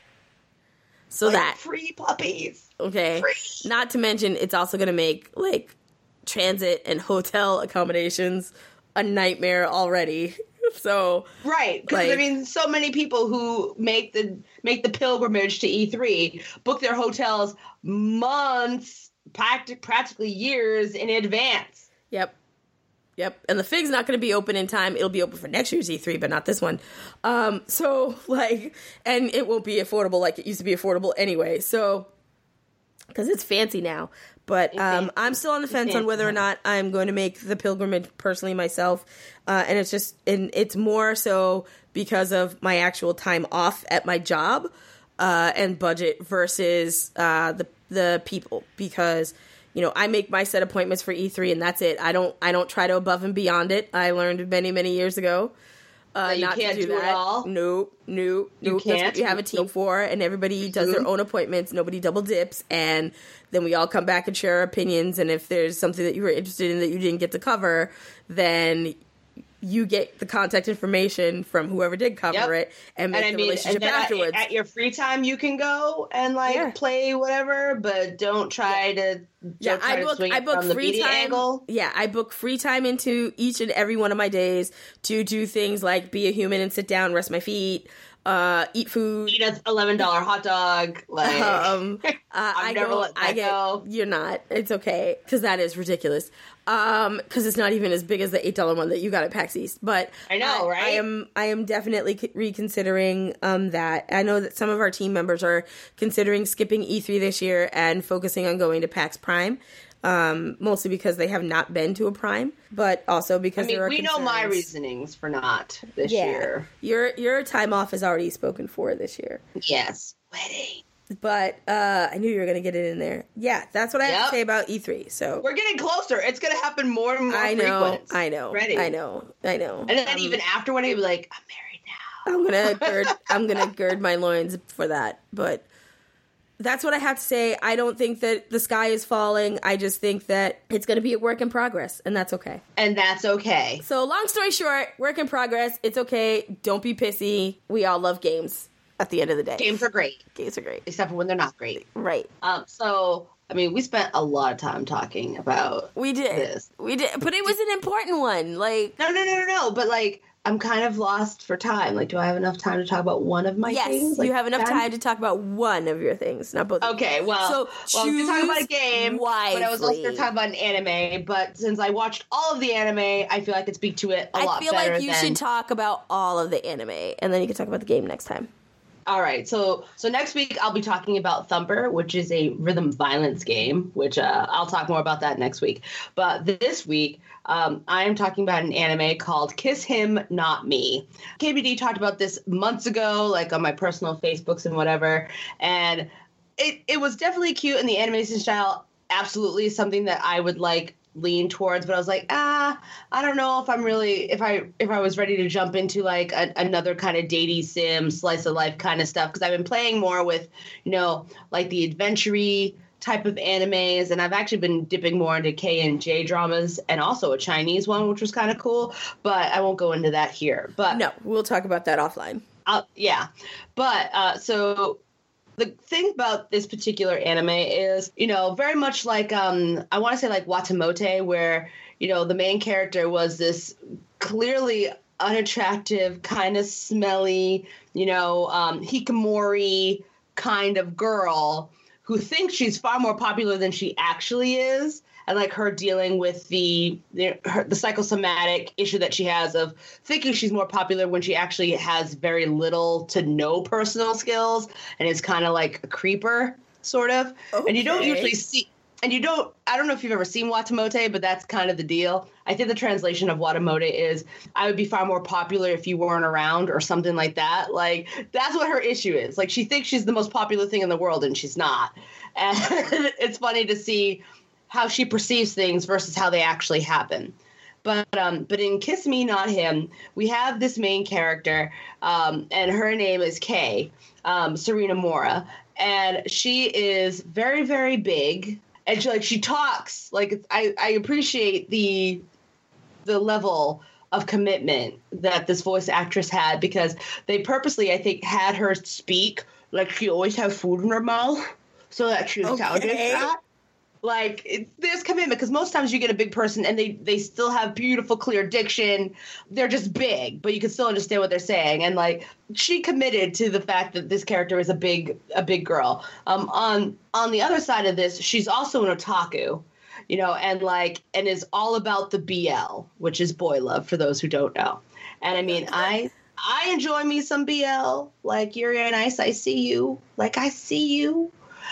S1: So
S2: like
S1: that.
S2: Free puppies.
S1: Okay.
S2: Free.
S1: Not to mention, it's also going to make like transit and hotel accommodations a nightmare already. So
S2: right, because I mean, so many people who make the pilgrimage to E3 book their hotels months, practically years in advance.
S1: Yep. And the FIG's not going to be open in time. It'll be open for next year's E3, but not this one. So like, and it won't be affordable like it used to be affordable anyway. So, because it's fancy now. But I'm still on the fence on whether or not I'm going to make the pilgrimage personally myself. And it's more so because of my actual time off at my job and budget versus the people. Because, you know, I make my set appointments for E3 and that's it. I don't try to above and beyond it. I learned many, many years ago.
S2: You
S1: not
S2: can't
S1: to do that.
S2: It all?
S1: Nope.
S2: You
S1: That's
S2: can't?
S1: what you have a team for, and everybody does their own appointments. Nobody double dips, and then we all come back and share our opinions. And if there's something that you were interested in that you didn't get to cover, then you get the contact information from whoever did cover it and make the relationship afterwards.
S2: At your free time, you can go and play whatever, but don't try to.
S1: I book free time.
S2: Angle.
S1: Yeah, I book free time into each and every one of my days to do things like be a human and sit down, rest my feet, eat food,
S2: eat a $11 hot dog. Like
S1: I go. You're not. It's okay because that is ridiculous. Because it's not even as big as the $8 one that you got at PAX East. But
S2: I know, right?
S1: I am definitely reconsidering that. I know that some of our team members are considering skipping E3 this year and focusing on going to PAX Prime. Mostly because they have not been to a Prime, but also because there are
S2: we
S1: concerns.
S2: know my reasonings for not this year.
S1: Your time off is already spoken for this year.
S2: Yes, wedding.
S1: But I knew you were going to get it in there. Yeah, that's what I have to say about E3. So
S2: we're getting closer. It's going to happen more and more frequent.
S1: I know.
S2: Ready.
S1: I know.
S2: And then even after wedding, you'll be like, I'm married now.
S1: I'm gonna gird my loins for that. But that's what I have to say. I don't think that the sky is falling. I just think that it's going to be a work in progress, and that's okay.
S2: And that's okay.
S1: So long story short, work in progress. It's okay. Don't be pissy. We all love games. At the end of the day,
S2: games are great.
S1: Except
S2: for when they're not great.
S1: Right.
S2: So, I mean, we spent a lot of time talking about this.
S1: We did. But it was an important one. Like
S2: No. But, like, I'm kind of lost for time. Like, do I have enough time to talk about one of my things?
S1: Yes,
S2: like,
S1: you have enough time to talk about one of your things, not both.
S2: Okay, well, I was going to talk about a game,
S1: wisely.
S2: but I was also going to talk about an anime. But since I watched all of the anime, I feel I could speak to it a lot better.
S1: I feel like you should talk about all of the anime, and then you can talk about the game next time.
S2: All right, so next week I'll be talking about Thumper, which is a rhythm violence game, which I'll talk more about that next week. But this week, I am talking about an anime called Kiss Him, Not Me. KBD talked about this months ago, like on my personal Facebooks and whatever, and it was definitely cute, and the animation style absolutely is something that I would lean towards, but I was like, I don't know if I'm really, if I was ready to jump into like another kind of datey sim, slice of life kind of stuff, because I've been playing more with, like the adventure-y type of animes, and I've actually been dipping more into K and J dramas, and also a Chinese one, which was kind of cool, but I won't go into that here. But
S1: no, we'll talk about that offline.
S2: Yeah, but so the thing about this particular anime is, very much like I want to say like Watamote, where, the main character was this clearly unattractive, kind of smelly, hikikomori kind of girl who thinks she's far more popular than she actually is. And like her dealing with the psychosomatic issue that she has of thinking she's more popular when she actually has very little to no personal skills and is kind of like a creeper, sort of. Okay. And you don't usually see, I don't know if you've ever seen Watamote, but that's kind of the deal. I think the translation of Watamote is, I would be far more popular if you weren't around, or something like that. Like, that's what her issue is. Like, she thinks she's the most popular thing in the world, and she's not. And it's funny to see how she perceives things versus how they actually happen. But in Kiss Me Not Him, we have this main character, and her name is Kei, Serena Mora, and she is very, very big, and she talks like, I appreciate the level of commitment that this voice actress had, because they purposely, I think, had her speak like she always had food in her mouth, so that she sounded that. Like, there's commitment, because most times you get a big person and they still have beautiful, clear diction. They're just big, but you can still understand what they're saying. And like, she committed to the fact that this character is a big girl. On the other side of this, she's also an otaku, and is all about the BL, which is boy love for those who don't know. And I mean, I enjoy me some BL, like Yuri on Ice. I see you, like I see you.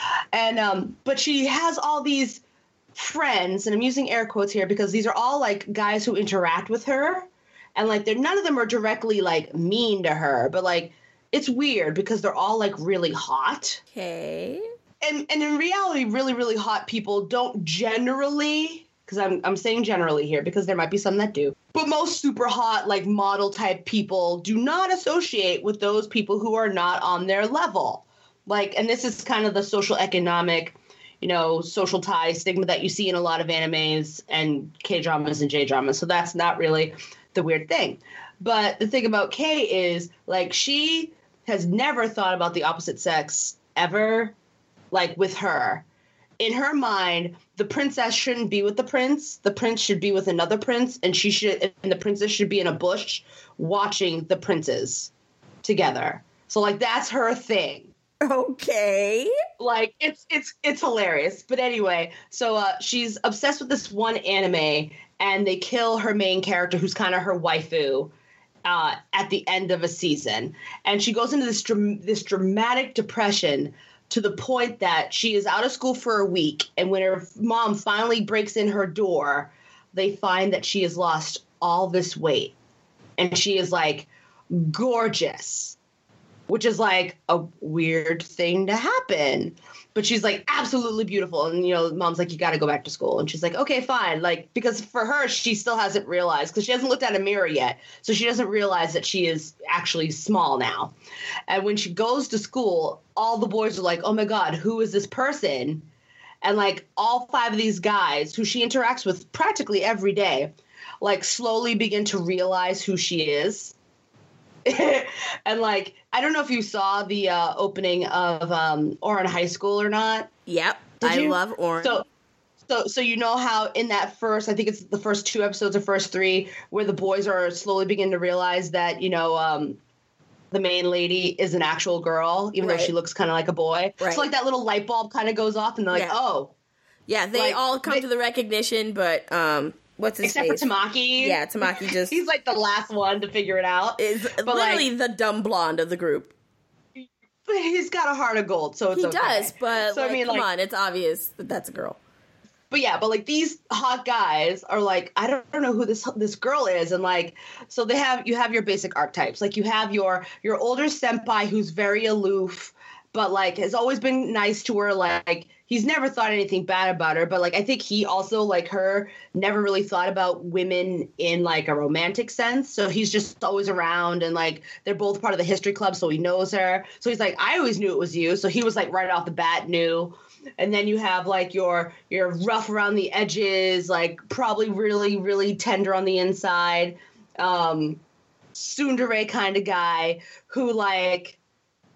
S2: And but she has all these friends, and I'm using air quotes here because these are all like guys who interact with her, and like none of them are directly like mean to her, but like it's weird because they're all like really hot.
S1: Okay.
S2: And in reality, really, really hot people don't generally, because I'm saying generally here because there might be some that do, but most super hot like model type people do not associate with those people who are not on their level. Like, and this is kind of the social economic, social tie stigma that you see in a lot of animes and K-dramas and J-dramas. So that's not really the weird thing. But the thing about Kei is, like, she has never thought about the opposite sex ever, like, with her. In her mind, the princess shouldn't be with the prince should be with another prince, and the princess should be in a bush watching the princes together. So, like, that's her thing.
S1: Okay.
S2: Like, it's hilarious. But anyway, so she's obsessed with this one anime, and they kill her main character, who's kind of her waifu, at the end of a season. And she goes into this dramatic depression to the point that she is out of school for a week. And when her mom finally breaks in her door, they find that she has lost all this weight. And she is, like, gorgeous, which is like a weird thing to happen. But she's like absolutely beautiful. And, mom's like, you got to go back to school. And she's like, okay, fine. Like, because for her, she still hasn't realized, because she hasn't looked at a mirror yet. So she doesn't realize that she is actually small now. And when she goes to school, all the boys are like, oh my God, who is this person? And like all 5 of these guys who she interacts with practically every day, like slowly begin to realize who she is. And like, I don't know if you saw the opening of Ouran High School or not.
S1: Yep, I love Ouran.
S2: So you know how in that first, I think it's the first 2 episodes or first 3, where the boys are slowly beginning to realize that the main lady is an actual girl, even though she looks kind of like a boy. Right. So like that little light bulb kind of goes off, and they're like, oh.
S1: Yeah, they like, all come to the recognition, but what's his
S2: except
S1: face?
S2: For Tamaki.
S1: Yeah, Tamaki just...
S2: He's like the last one to figure it out.
S1: Is literally like, the dumb blonde of the group.
S2: But he's got a heart of gold, so it's okay. He does,
S1: but so, like, I mean, come on, it's obvious that that's a girl.
S2: But yeah, but like these hot guys are like, I don't know who this girl is, and like, so you have your basic archetypes. Like you have your older senpai who's very aloof, but like has always been nice to her. Like he's never thought anything bad about her, but like I think he also, like her, never really thought about women in like a romantic sense. So he's just always around, and like they're both part of the history club, so he knows her. So he's like, I always knew it was you. So he was like right off the bat knew. And then you have like your rough around the edges, like probably really, really tender on the inside, tsundere kind of guy who like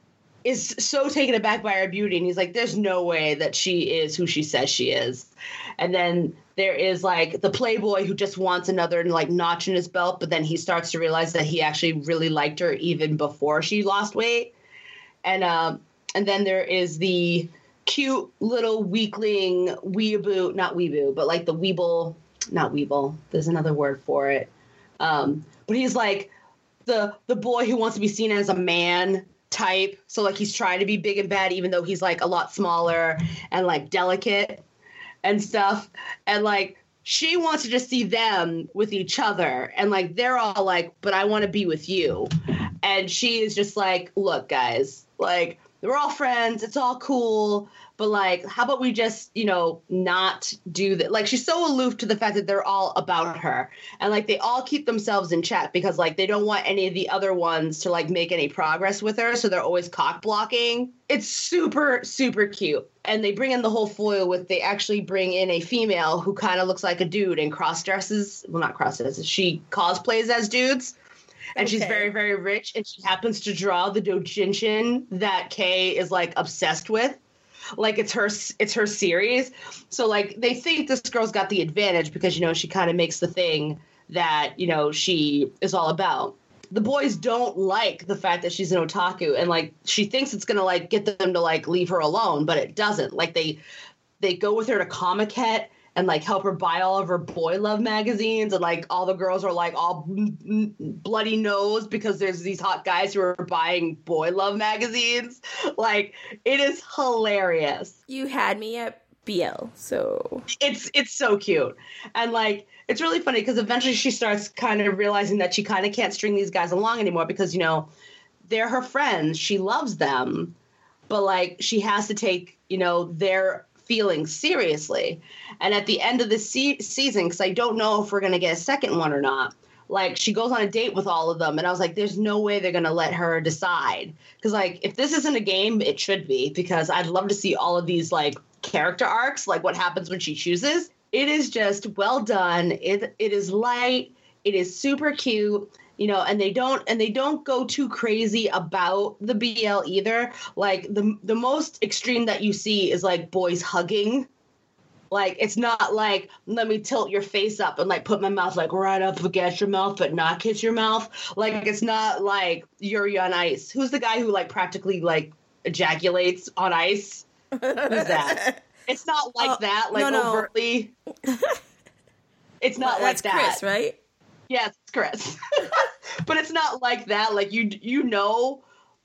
S2: is so taken aback by her beauty, and he's like, there's no way that she is who she says she is. And then there is like the playboy who just wants another like notch in his belt, but then he starts to realize that he actually really liked her even before she lost weight. And then there is the cute little weakling weeaboo, not weeaboo, but like the weeble, not weeble. There's another word for it. But he's like the boy who wants to be seen as a man type. So like he's trying to be big and bad, even though he's like a lot smaller and like delicate and stuff. And like she wants to just see them with each other. And like they're all like, but I want to be with you. And she is just like, look, guys, like we're all friends. It's all cool. But like, how about we just, you know, not do that? Like, she's so aloof to the fact that they're all about her. And like, they all keep themselves in check because like, they don't want any of the other ones to like make any progress with her. So they're always cock blocking. It's super, super cute. And they bring in the whole foil with, they actually bring in a female who kind of looks like a dude and cross dresses. Well, not cross dresses. She cosplays as dudes. And she's very, very rich. And she happens to draw the doujinshi that Kei is like obsessed with. Like it's her series. So like they think this girl's got the advantage because, you know, she kind of makes the thing that, you know, she is all about. The boys don't like the fact that she's an otaku, and like she thinks it's going to like get them to like leave her alone, but it doesn't. Like they go with her to Comiket and like help her buy all of her boy love magazines, and like all the girls are like all bloody nose because there's these hot guys who are buying boy love magazines. Like it is hilarious.
S1: You had me at BL, so
S2: it's so cute. And like it's really funny because eventually she starts kind of realizing that she kind of can't string these guys along anymore because, you know, they're her friends. She loves them, but like she has to take, you know, their feelings seriously. And at the end of the season, because I don't know if we're going to get a second one or not, like she goes on a date with all of them. And I was like, there's no way they're going to let her decide. Because like, if this isn't a game, it should be, because I'd love to see all of these like character arcs, like what happens when she chooses. It is just well done. It is light. It is super cute. You know, and they don't go too crazy about the BL either. Like the most extreme that you see is like boys hugging. Like it's not like, let me tilt your face up and like put my mouth like right up against your mouth but not kiss your mouth. Like it's not like Yuri on Ice. Who's the guy who like practically like ejaculates on ice? Who's that? It's not like that, like no. Overtly. It's not like that.
S1: Chris, right?
S2: Yes, it's Chris. But it's not like that. Like you know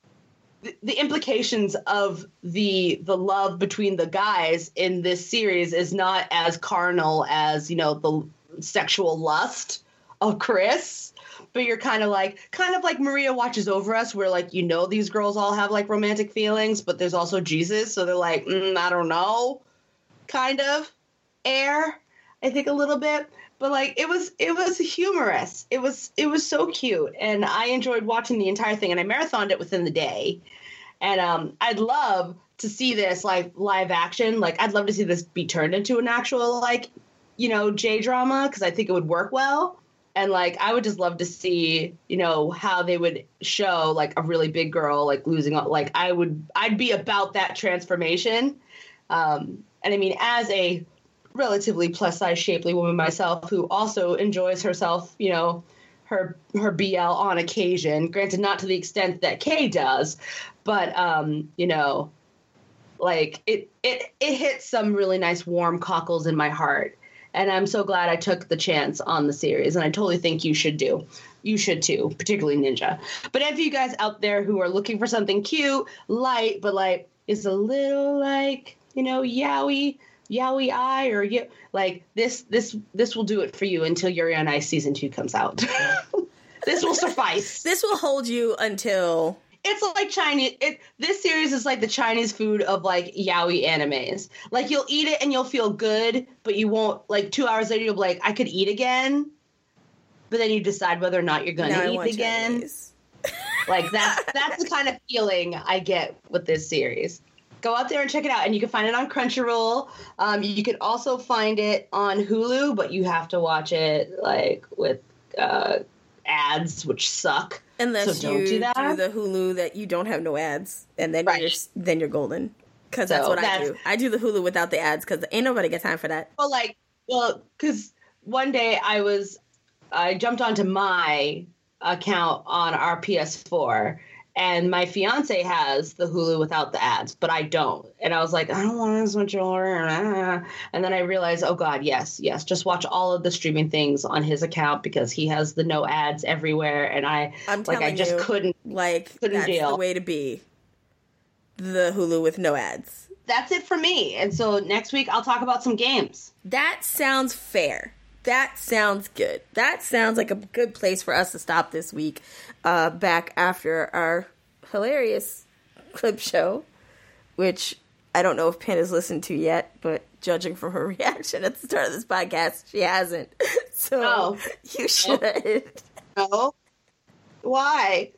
S2: the implications of the love between the guys in this series is not as carnal as, you know, the sexual lust of Chris. But you're kind of like Maria Watches Over Us, where like, you know, these girls all have like romantic feelings, but there's also Jesus, so they're like, I don't know, kind of air, I think a little bit. But like it was humorous. It was so cute, and I enjoyed watching the entire thing. And I marathoned it within the day. And I'd love to see this like live action. Like I'd love to see this be turned into an actual like, you know, J drama, because I think it would work well. And like I would just love to see, you know, how they would show like a really big girl like losing. Like I'd be about that transformation. And I mean, as a relatively plus size shapely woman myself who also enjoys herself, you know, her BL on occasion, granted not to the extent that Kei does, but you know, like it hit some really nice warm cockles in my heart, and I'm so glad I took the chance on the series, and I totally think you should too, particularly Ninja. But if you guys out there who are looking for something cute, light, but like is a little like, you know, yaoi eye, or like this will do it for you until Yuri on Ice season 2 comes out. This will suffice.
S1: This will hold you until
S2: it's like Chinese. This series is like the Chinese food of like yaoi animes. Like you'll eat it and you'll feel good, but you won't. Like 2 hours later, you'll be like, I could eat again, but then you decide whether or not you're going to eat again. Like that's the kind of feeling I get with this series. Go out there and check it out, and you can find it on Crunchyroll. You can also find it on Hulu, but you have to watch it like with ads, which suck.
S1: Unless
S2: so don't
S1: you
S2: do that.
S1: do the Hulu that you don't have no ads, and then
S2: Right.
S1: you're golden. Because that's what I do. I do the Hulu without the ads because ain't nobody got time for that.
S2: Because one day I jumped onto my account on our PS4, and my fiance has the Hulu without the ads, but I don't. And I was like, I don't want to switch over. And then I realized, oh God, yes, just watch all of the streaming things on his account because he has the no ads everywhere. And I just couldn't
S1: that's
S2: deal.
S1: The way to be. The Hulu with no ads.
S2: That's it for me. And so next week I'll talk about some games.
S1: That sounds fair. That sounds good. That sounds like a good place for us to stop this week, back after our hilarious clip show, which I don't know if Pin has listened to yet, but judging from her reaction at the start of this podcast, she hasn't. So you should.
S2: No. Why?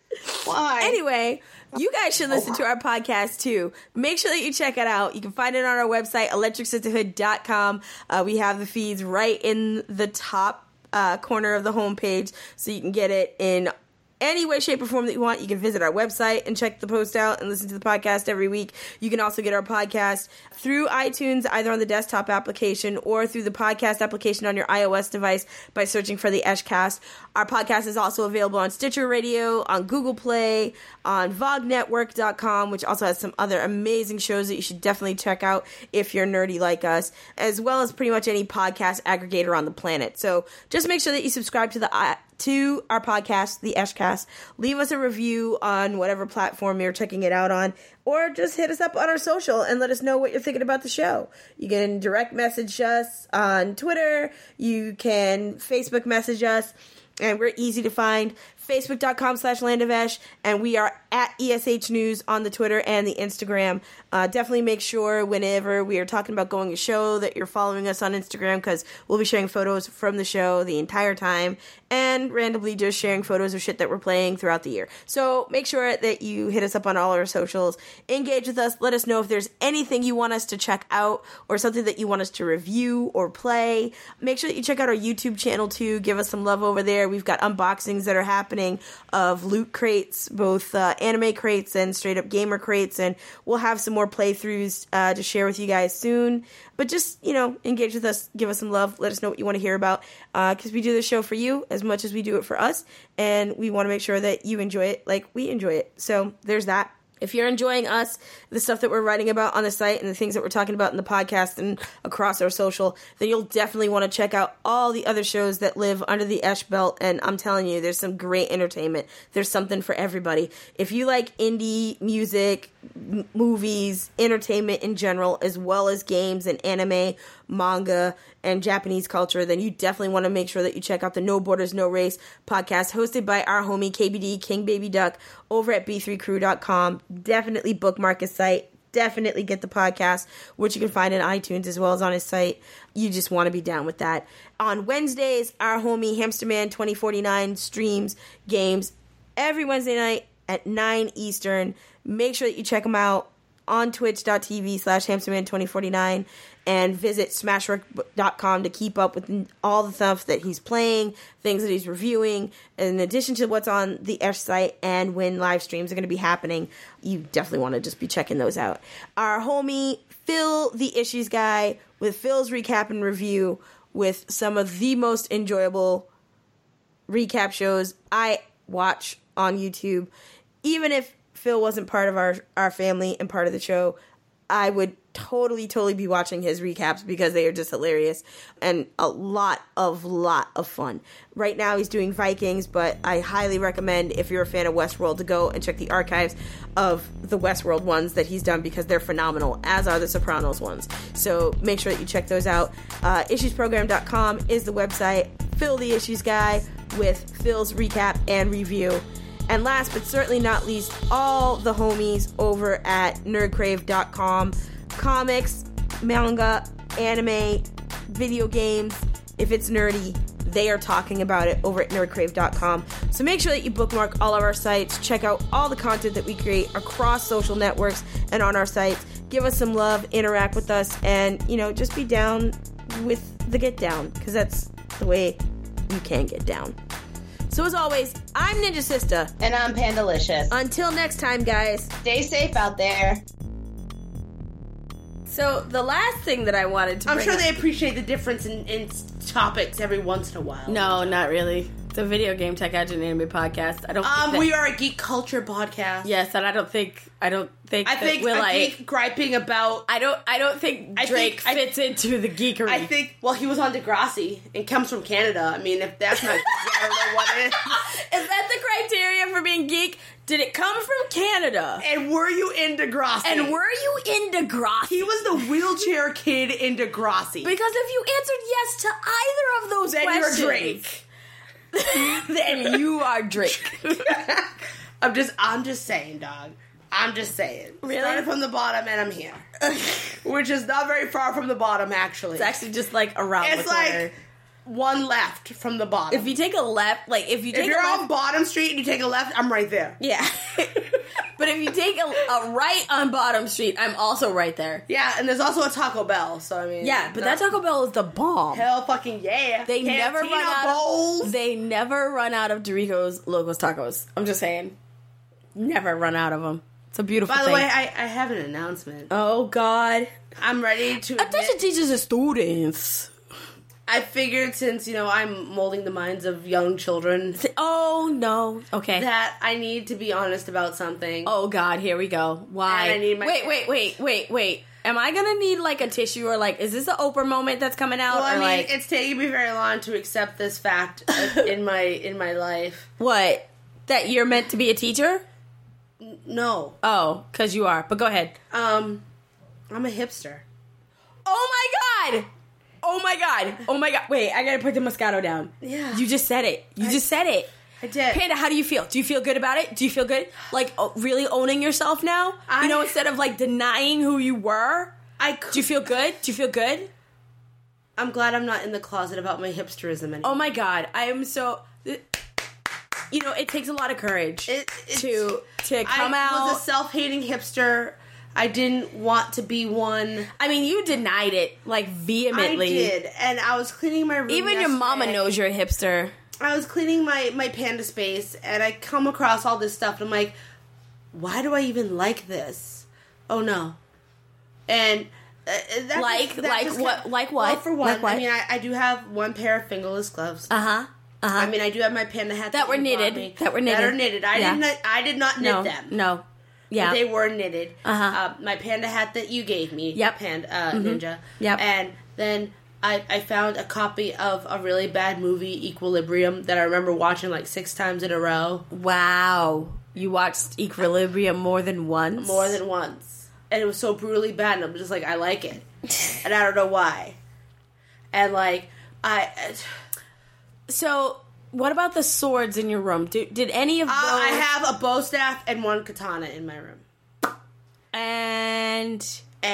S1: Anyway, you guys should listen to our podcast too. Make sure that you check it out. You can find it on our website, electricsisterhood.com. We have the feeds right in the top corner of the homepage, so you can get it in any way, shape, or form that you want. You can visit our website and check the post out and listen to the podcast every week. You can also get our podcast through iTunes, either on the desktop application or through the podcast application on your iOS device by searching for the Eshcast. Our podcast is also available on Stitcher Radio, on Google Play, on VogNetwork.com, which also has some other amazing shows that you should definitely check out if you're nerdy like us, as well as pretty much any podcast aggregator on the planet. So just make sure that you subscribe to our podcast, the Eshcast. Leave us a review on whatever platform you're checking it out on, or just hit us up on our social and let us know what you're thinking about the show. You can direct message us on Twitter. You can Facebook message us, and we're easy to find. Facebook.com/LandofEsh, and we are at ESH News on the Twitter and the Instagram. Definitely make sure whenever we are talking about going to show that you're following us on Instagram, because we'll be sharing photos from the show the entire time and randomly just sharing photos of shit that we're playing throughout the year. So make sure that you hit us up on all our socials. Engage with us. Let us know if there's anything you want us to check out or something that you want us to review or play. Make sure that you check out our YouTube channel too. Give us some love over there. We've got unboxings that are happening of loot crates, both anime crates and straight up gamer crates, and we'll have some more playthroughs to share with you guys soon. But just, engage with us, give us some love, let us know what you want to hear about, because we do this show for you as much as we do it for us, and we want to make sure that you enjoy it like we enjoy it. So there's that. If you're enjoying us, the stuff that we're writing about on the site and the things that we're talking about in the podcast and across our social, then you'll definitely want to check out all the other shows that live under the Esh belt. And I'm telling you, there's some great entertainment. There's something for everybody. If you like indie music, movies, entertainment in general, as well as games and anime, manga, and Japanese culture, then you definitely want to make sure that you check out the No Borders, No Race podcast hosted by our homie KBD, King Baby Duck, over at b3crew.com. Definitely bookmark his site. Definitely get the podcast, which you can find in iTunes as well as on his site. You just want to be down with that. On Wednesdays, our homie Hamsterman 2049 streams games every Wednesday night at 9 Eastern. Make sure that you check him out on twitch.tv/Hamsterman2049 and visit smashwork.com to keep up with all the stuff that he's playing, things that he's reviewing, in addition to what's on the Esh site and when live streams are going to be happening. You definitely want to just be checking those out. Our homie Phil, the Issues Guy, with Phil's recap and review with some of the most enjoyable recap shows I watch on YouTube. Even if Phil wasn't part of our family and part of the show, I would totally be watching his recaps because they are just hilarious and a lot of fun. Right now he's doing Vikings, but I highly recommend, if you're a fan of Westworld, to go and check the archives of the Westworld ones that he's done because they're phenomenal, as are the Sopranos ones. So make sure that you check those out. Issuesprogram.com is the website. Phil the Issues Guy with Phil's recap and review. And last but certainly not least, all the homies over at nerdcrave.com. Comics, manga, anime, video games, if it's nerdy, they are talking about it over at nerdcrave.com. So make sure that you bookmark all of our sites, check out all the content that we create across social networks and on our sites. Give us some love, interact with us, and, just be down with the get down, because that's the way you can get down. So as always, I'm Ninja Sister.
S2: And I'm Pandalicious.
S1: Until next time, guys.
S2: Stay safe out there.
S1: So the last thing that I wanted to
S3: I'm
S1: bring
S3: sure
S1: up-
S3: they appreciate the difference in topics every once in a while.
S1: No, not really. It's a video game tech edge and anime podcast. I don't think that-
S3: We are a geek culture podcast.
S1: Yes, and I think
S3: I think griping about
S1: I don't think Drake fits into the geekery.
S3: I think, well, he was on Degrassi and comes from Canada. I mean, if that's not geek, I don't know what is.
S1: Is that the criteria for being geek? Did it come from Canada?
S3: And were you in Degrassi?
S1: And were you in Degrassi?
S3: He was the wheelchair kid in Degrassi.
S1: Because if you answered yes to either of those
S3: Then
S1: questions,
S3: you're Drake.
S1: then you are Drake.
S3: I'm just saying, dog. I'm just saying.
S1: Really?
S3: Started from the bottom and I'm here. Which is not very far from the bottom, actually.
S1: It's actually just like around
S3: It's
S1: the corner.
S3: like one left from the bottom.
S1: If you take a left, like if
S3: If you're on Bottom Street and you take a left, I'm right there.
S1: yeah. But if you take a right on Bottom Street, I'm also right there.
S3: Yeah, and there's also a Taco Bell, so I mean...
S1: Yeah, but that Taco Bell is the bomb.
S3: Hell fucking yeah.
S1: They never
S3: Cantina
S1: run out
S3: bowls.
S1: of They never run out of Doritos Locos Tacos. I'm just saying. Never run out of them. It's a beautiful
S3: By the
S1: thing.
S3: way, I have an announcement.
S1: Oh God.
S3: I'm ready to
S1: Attention teachers and students.
S3: I figured since, I'm molding the minds of young children
S1: Oh no. Okay.
S3: that I need to be honest about something.
S1: Oh God, here we go. Why?
S3: And I need my-
S1: Wait. Am I gonna need like a tissue or like is this an Oprah moment that's coming out?
S3: Well, I
S1: or
S3: mean,
S1: like
S3: it's taking me very long to accept this fact in my life.
S1: what? That you're meant to be a teacher?
S3: No.
S1: Oh, because you are. But go ahead.
S3: I'm a hipster.
S1: Oh my God! Oh my God! Oh my God! Wait, I gotta put the Moscato down.
S3: Yeah.
S1: You just said it. You just said it.
S3: I did.
S1: Panda, how do you feel? Do you feel good about it? Do you feel good? Like, really owning yourself now? Instead of, like, denying who you were? Do you feel good? Do you feel good?
S3: I'm glad I'm not in the closet about my hipsterism anymore.
S1: Oh, my God. I am so... it takes a lot of courage to come out.
S3: I was a self-hating hipster. I didn't want to be one.
S1: I mean, you denied it, like, vehemently.
S3: I did, and I was cleaning my room
S1: Even your mama
S3: yesterday.
S1: knows you're a hipster.
S3: I was cleaning my Panda space, and I come across all this stuff, and I'm like, why do I even like this? Oh, no. And...
S1: Like what?
S3: Well, for one,
S1: Like what?
S3: I mean, I do have one pair of fingerless gloves.
S1: Uh-huh.
S3: I mean, I do have my Panda hats
S1: That were
S3: you bought
S1: knitted.
S3: me.
S1: That were knitted.
S3: That are knitted. I did not knit them.
S1: No. Yeah.
S3: But they were knitted.
S1: Uh-huh.
S3: My Panda hat that you gave me.
S1: Yep.
S3: Ninja.
S1: Yep.
S3: And then I found a copy of a really bad movie, Equilibrium, that I remember watching like 6 times in a row.
S1: Wow. You watched Equilibrium more than once?
S3: More than once. And it was so brutally bad, and I'm just like, I like it. And I don't know why. And like,
S1: So, what about the swords in your room? Did any of those...
S3: I have a bow staff and one katana in my room.
S1: And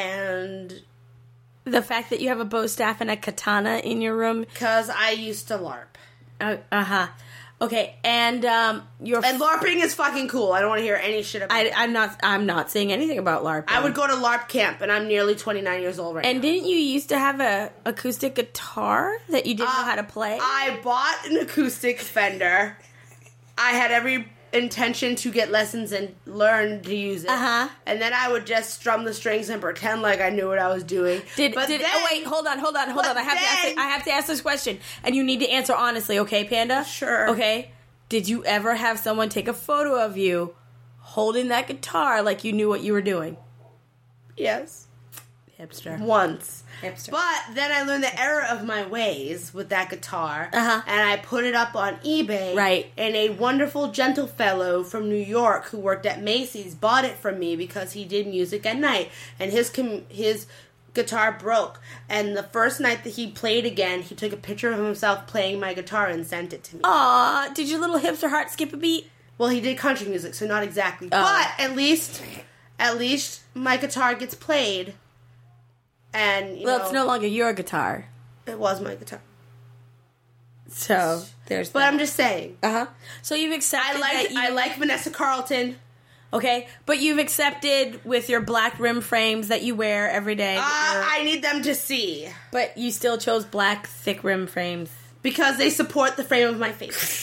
S3: the
S1: fact that you have a bow staff and a katana in your room...
S3: Because I used to LARP.
S1: Uh-huh. Okay, and your...
S3: And LARPing is fucking cool. I don't want to hear any shit about it.
S1: I'm not saying anything about LARP.
S3: I would go to LARP camp, and I'm nearly 29 years old right now.
S1: And didn't you used to have a acoustic guitar that you didn't know how to play?
S3: I bought an acoustic Fender. I had every intention to get lessons and learn to use it.
S1: Uh-huh.
S3: And then I would just strum the strings and pretend like I knew what I was doing.
S1: Wait, hold on. I have to ask this question, and you need to answer honestly, okay, Panda?
S3: Sure.
S1: Okay. Did you ever have someone take a photo of you holding that guitar like you knew what you were doing?
S3: Yes.
S1: Hipster.
S3: Once.
S1: Hipster.
S3: But then I learned the error of my ways with that guitar.
S1: Uh-huh.
S3: And I put it up on eBay.
S1: Right.
S3: And a wonderful gentle fellow from New York who worked at Macy's bought it from me because he did music at night. And his guitar broke. And the first night that he played again, he took a picture of himself playing my guitar and sent it to me.
S1: Aw, did your little hipster heart skip a beat?
S3: Well, he did country music, so not exactly.
S1: Oh.
S3: But at least my guitar gets played. And,
S1: It's no longer your guitar.
S3: it was my guitar.
S1: So, there's
S3: But I'm just saying.
S1: Uh-huh. So you've accepted
S3: I like Vanessa Carlton.
S1: Okay, but you've accepted with your black rim frames that you wear every day.
S3: I need them to see.
S1: But you still chose black thick rim frames.
S3: Because they support the frame of my face.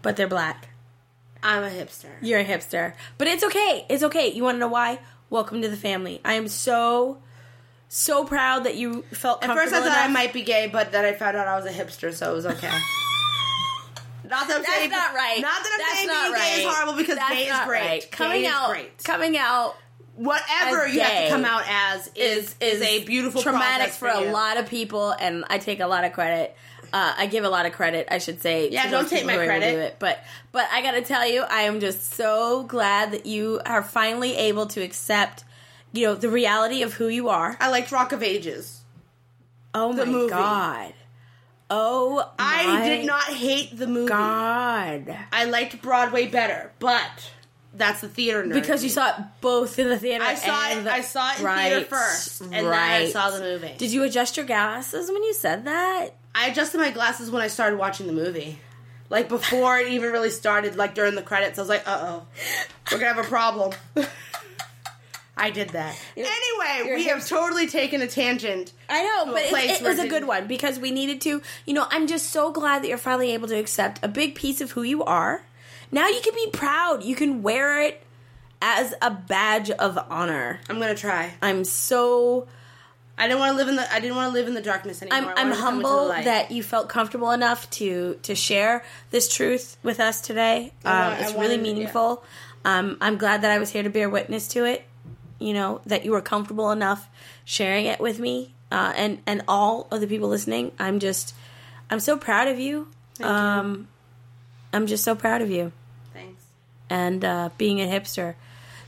S1: but they're black.
S3: I'm a hipster.
S1: You're a hipster. But it's okay. It's okay. You want to know why? Welcome to the family. I am so proud that you felt comfortable.
S3: At first I thought
S1: enough.
S3: I might be gay, but then I found out I was a hipster, so it was okay. Not that I'm
S1: That's
S3: saying,
S1: not right.
S3: Not that I'm
S1: That's
S3: saying
S1: not
S3: being gay is
S1: right.
S3: horrible, because
S1: That's
S3: gay is
S1: not
S3: great.
S1: right.
S3: Great.
S1: Coming out
S3: Whatever
S1: as
S3: you have
S1: gay
S3: to come out as is a beautiful
S1: traumatic
S3: process
S1: for a
S3: you.
S1: lot of people, and I take a lot of credit. I give a lot of credit, I should say.
S3: Yeah,
S1: to
S3: don't
S1: those
S3: take
S1: people
S3: my
S1: who are able to
S3: credit.
S1: do it. But I gotta tell you, I am just so glad that you are finally able to accept, the reality of who you are.
S3: I liked Rock of Ages.
S1: Oh my
S3: movie.
S1: God. Oh my
S3: I did not hate the movie.
S1: God.
S3: I liked Broadway better, but that's the theater nerd.
S1: Because you saw it both in the theater.
S3: I saw it in theater first, and then I saw the movie.
S1: Did you adjust your glasses when you said that?
S3: I adjusted my glasses when I started watching the movie. Like, before it even really started, like, during the credits, I was like, uh-oh, we're gonna have a problem. I did that. Anyway, we have totally taken a tangent.
S1: I know, but it was a
S3: didn't-
S1: good one, because we needed to, I'm just so glad that you're finally able to accept a big piece of who you are. Now you can be proud. You can wear it as a badge of honor.
S3: I'm gonna try.
S1: I'm so...
S3: I didn't want to live in the darkness anymore.
S1: I'm humble that you felt comfortable enough to share this truth with us today. It's really meaningful. Yeah. I'm glad that I was here to bear witness to it. That you were comfortable enough sharing it with me, and all of the people listening. I'm so proud of you.
S3: Thank you.
S1: I'm just so proud of you.
S3: Thanks.
S1: And being a hipster.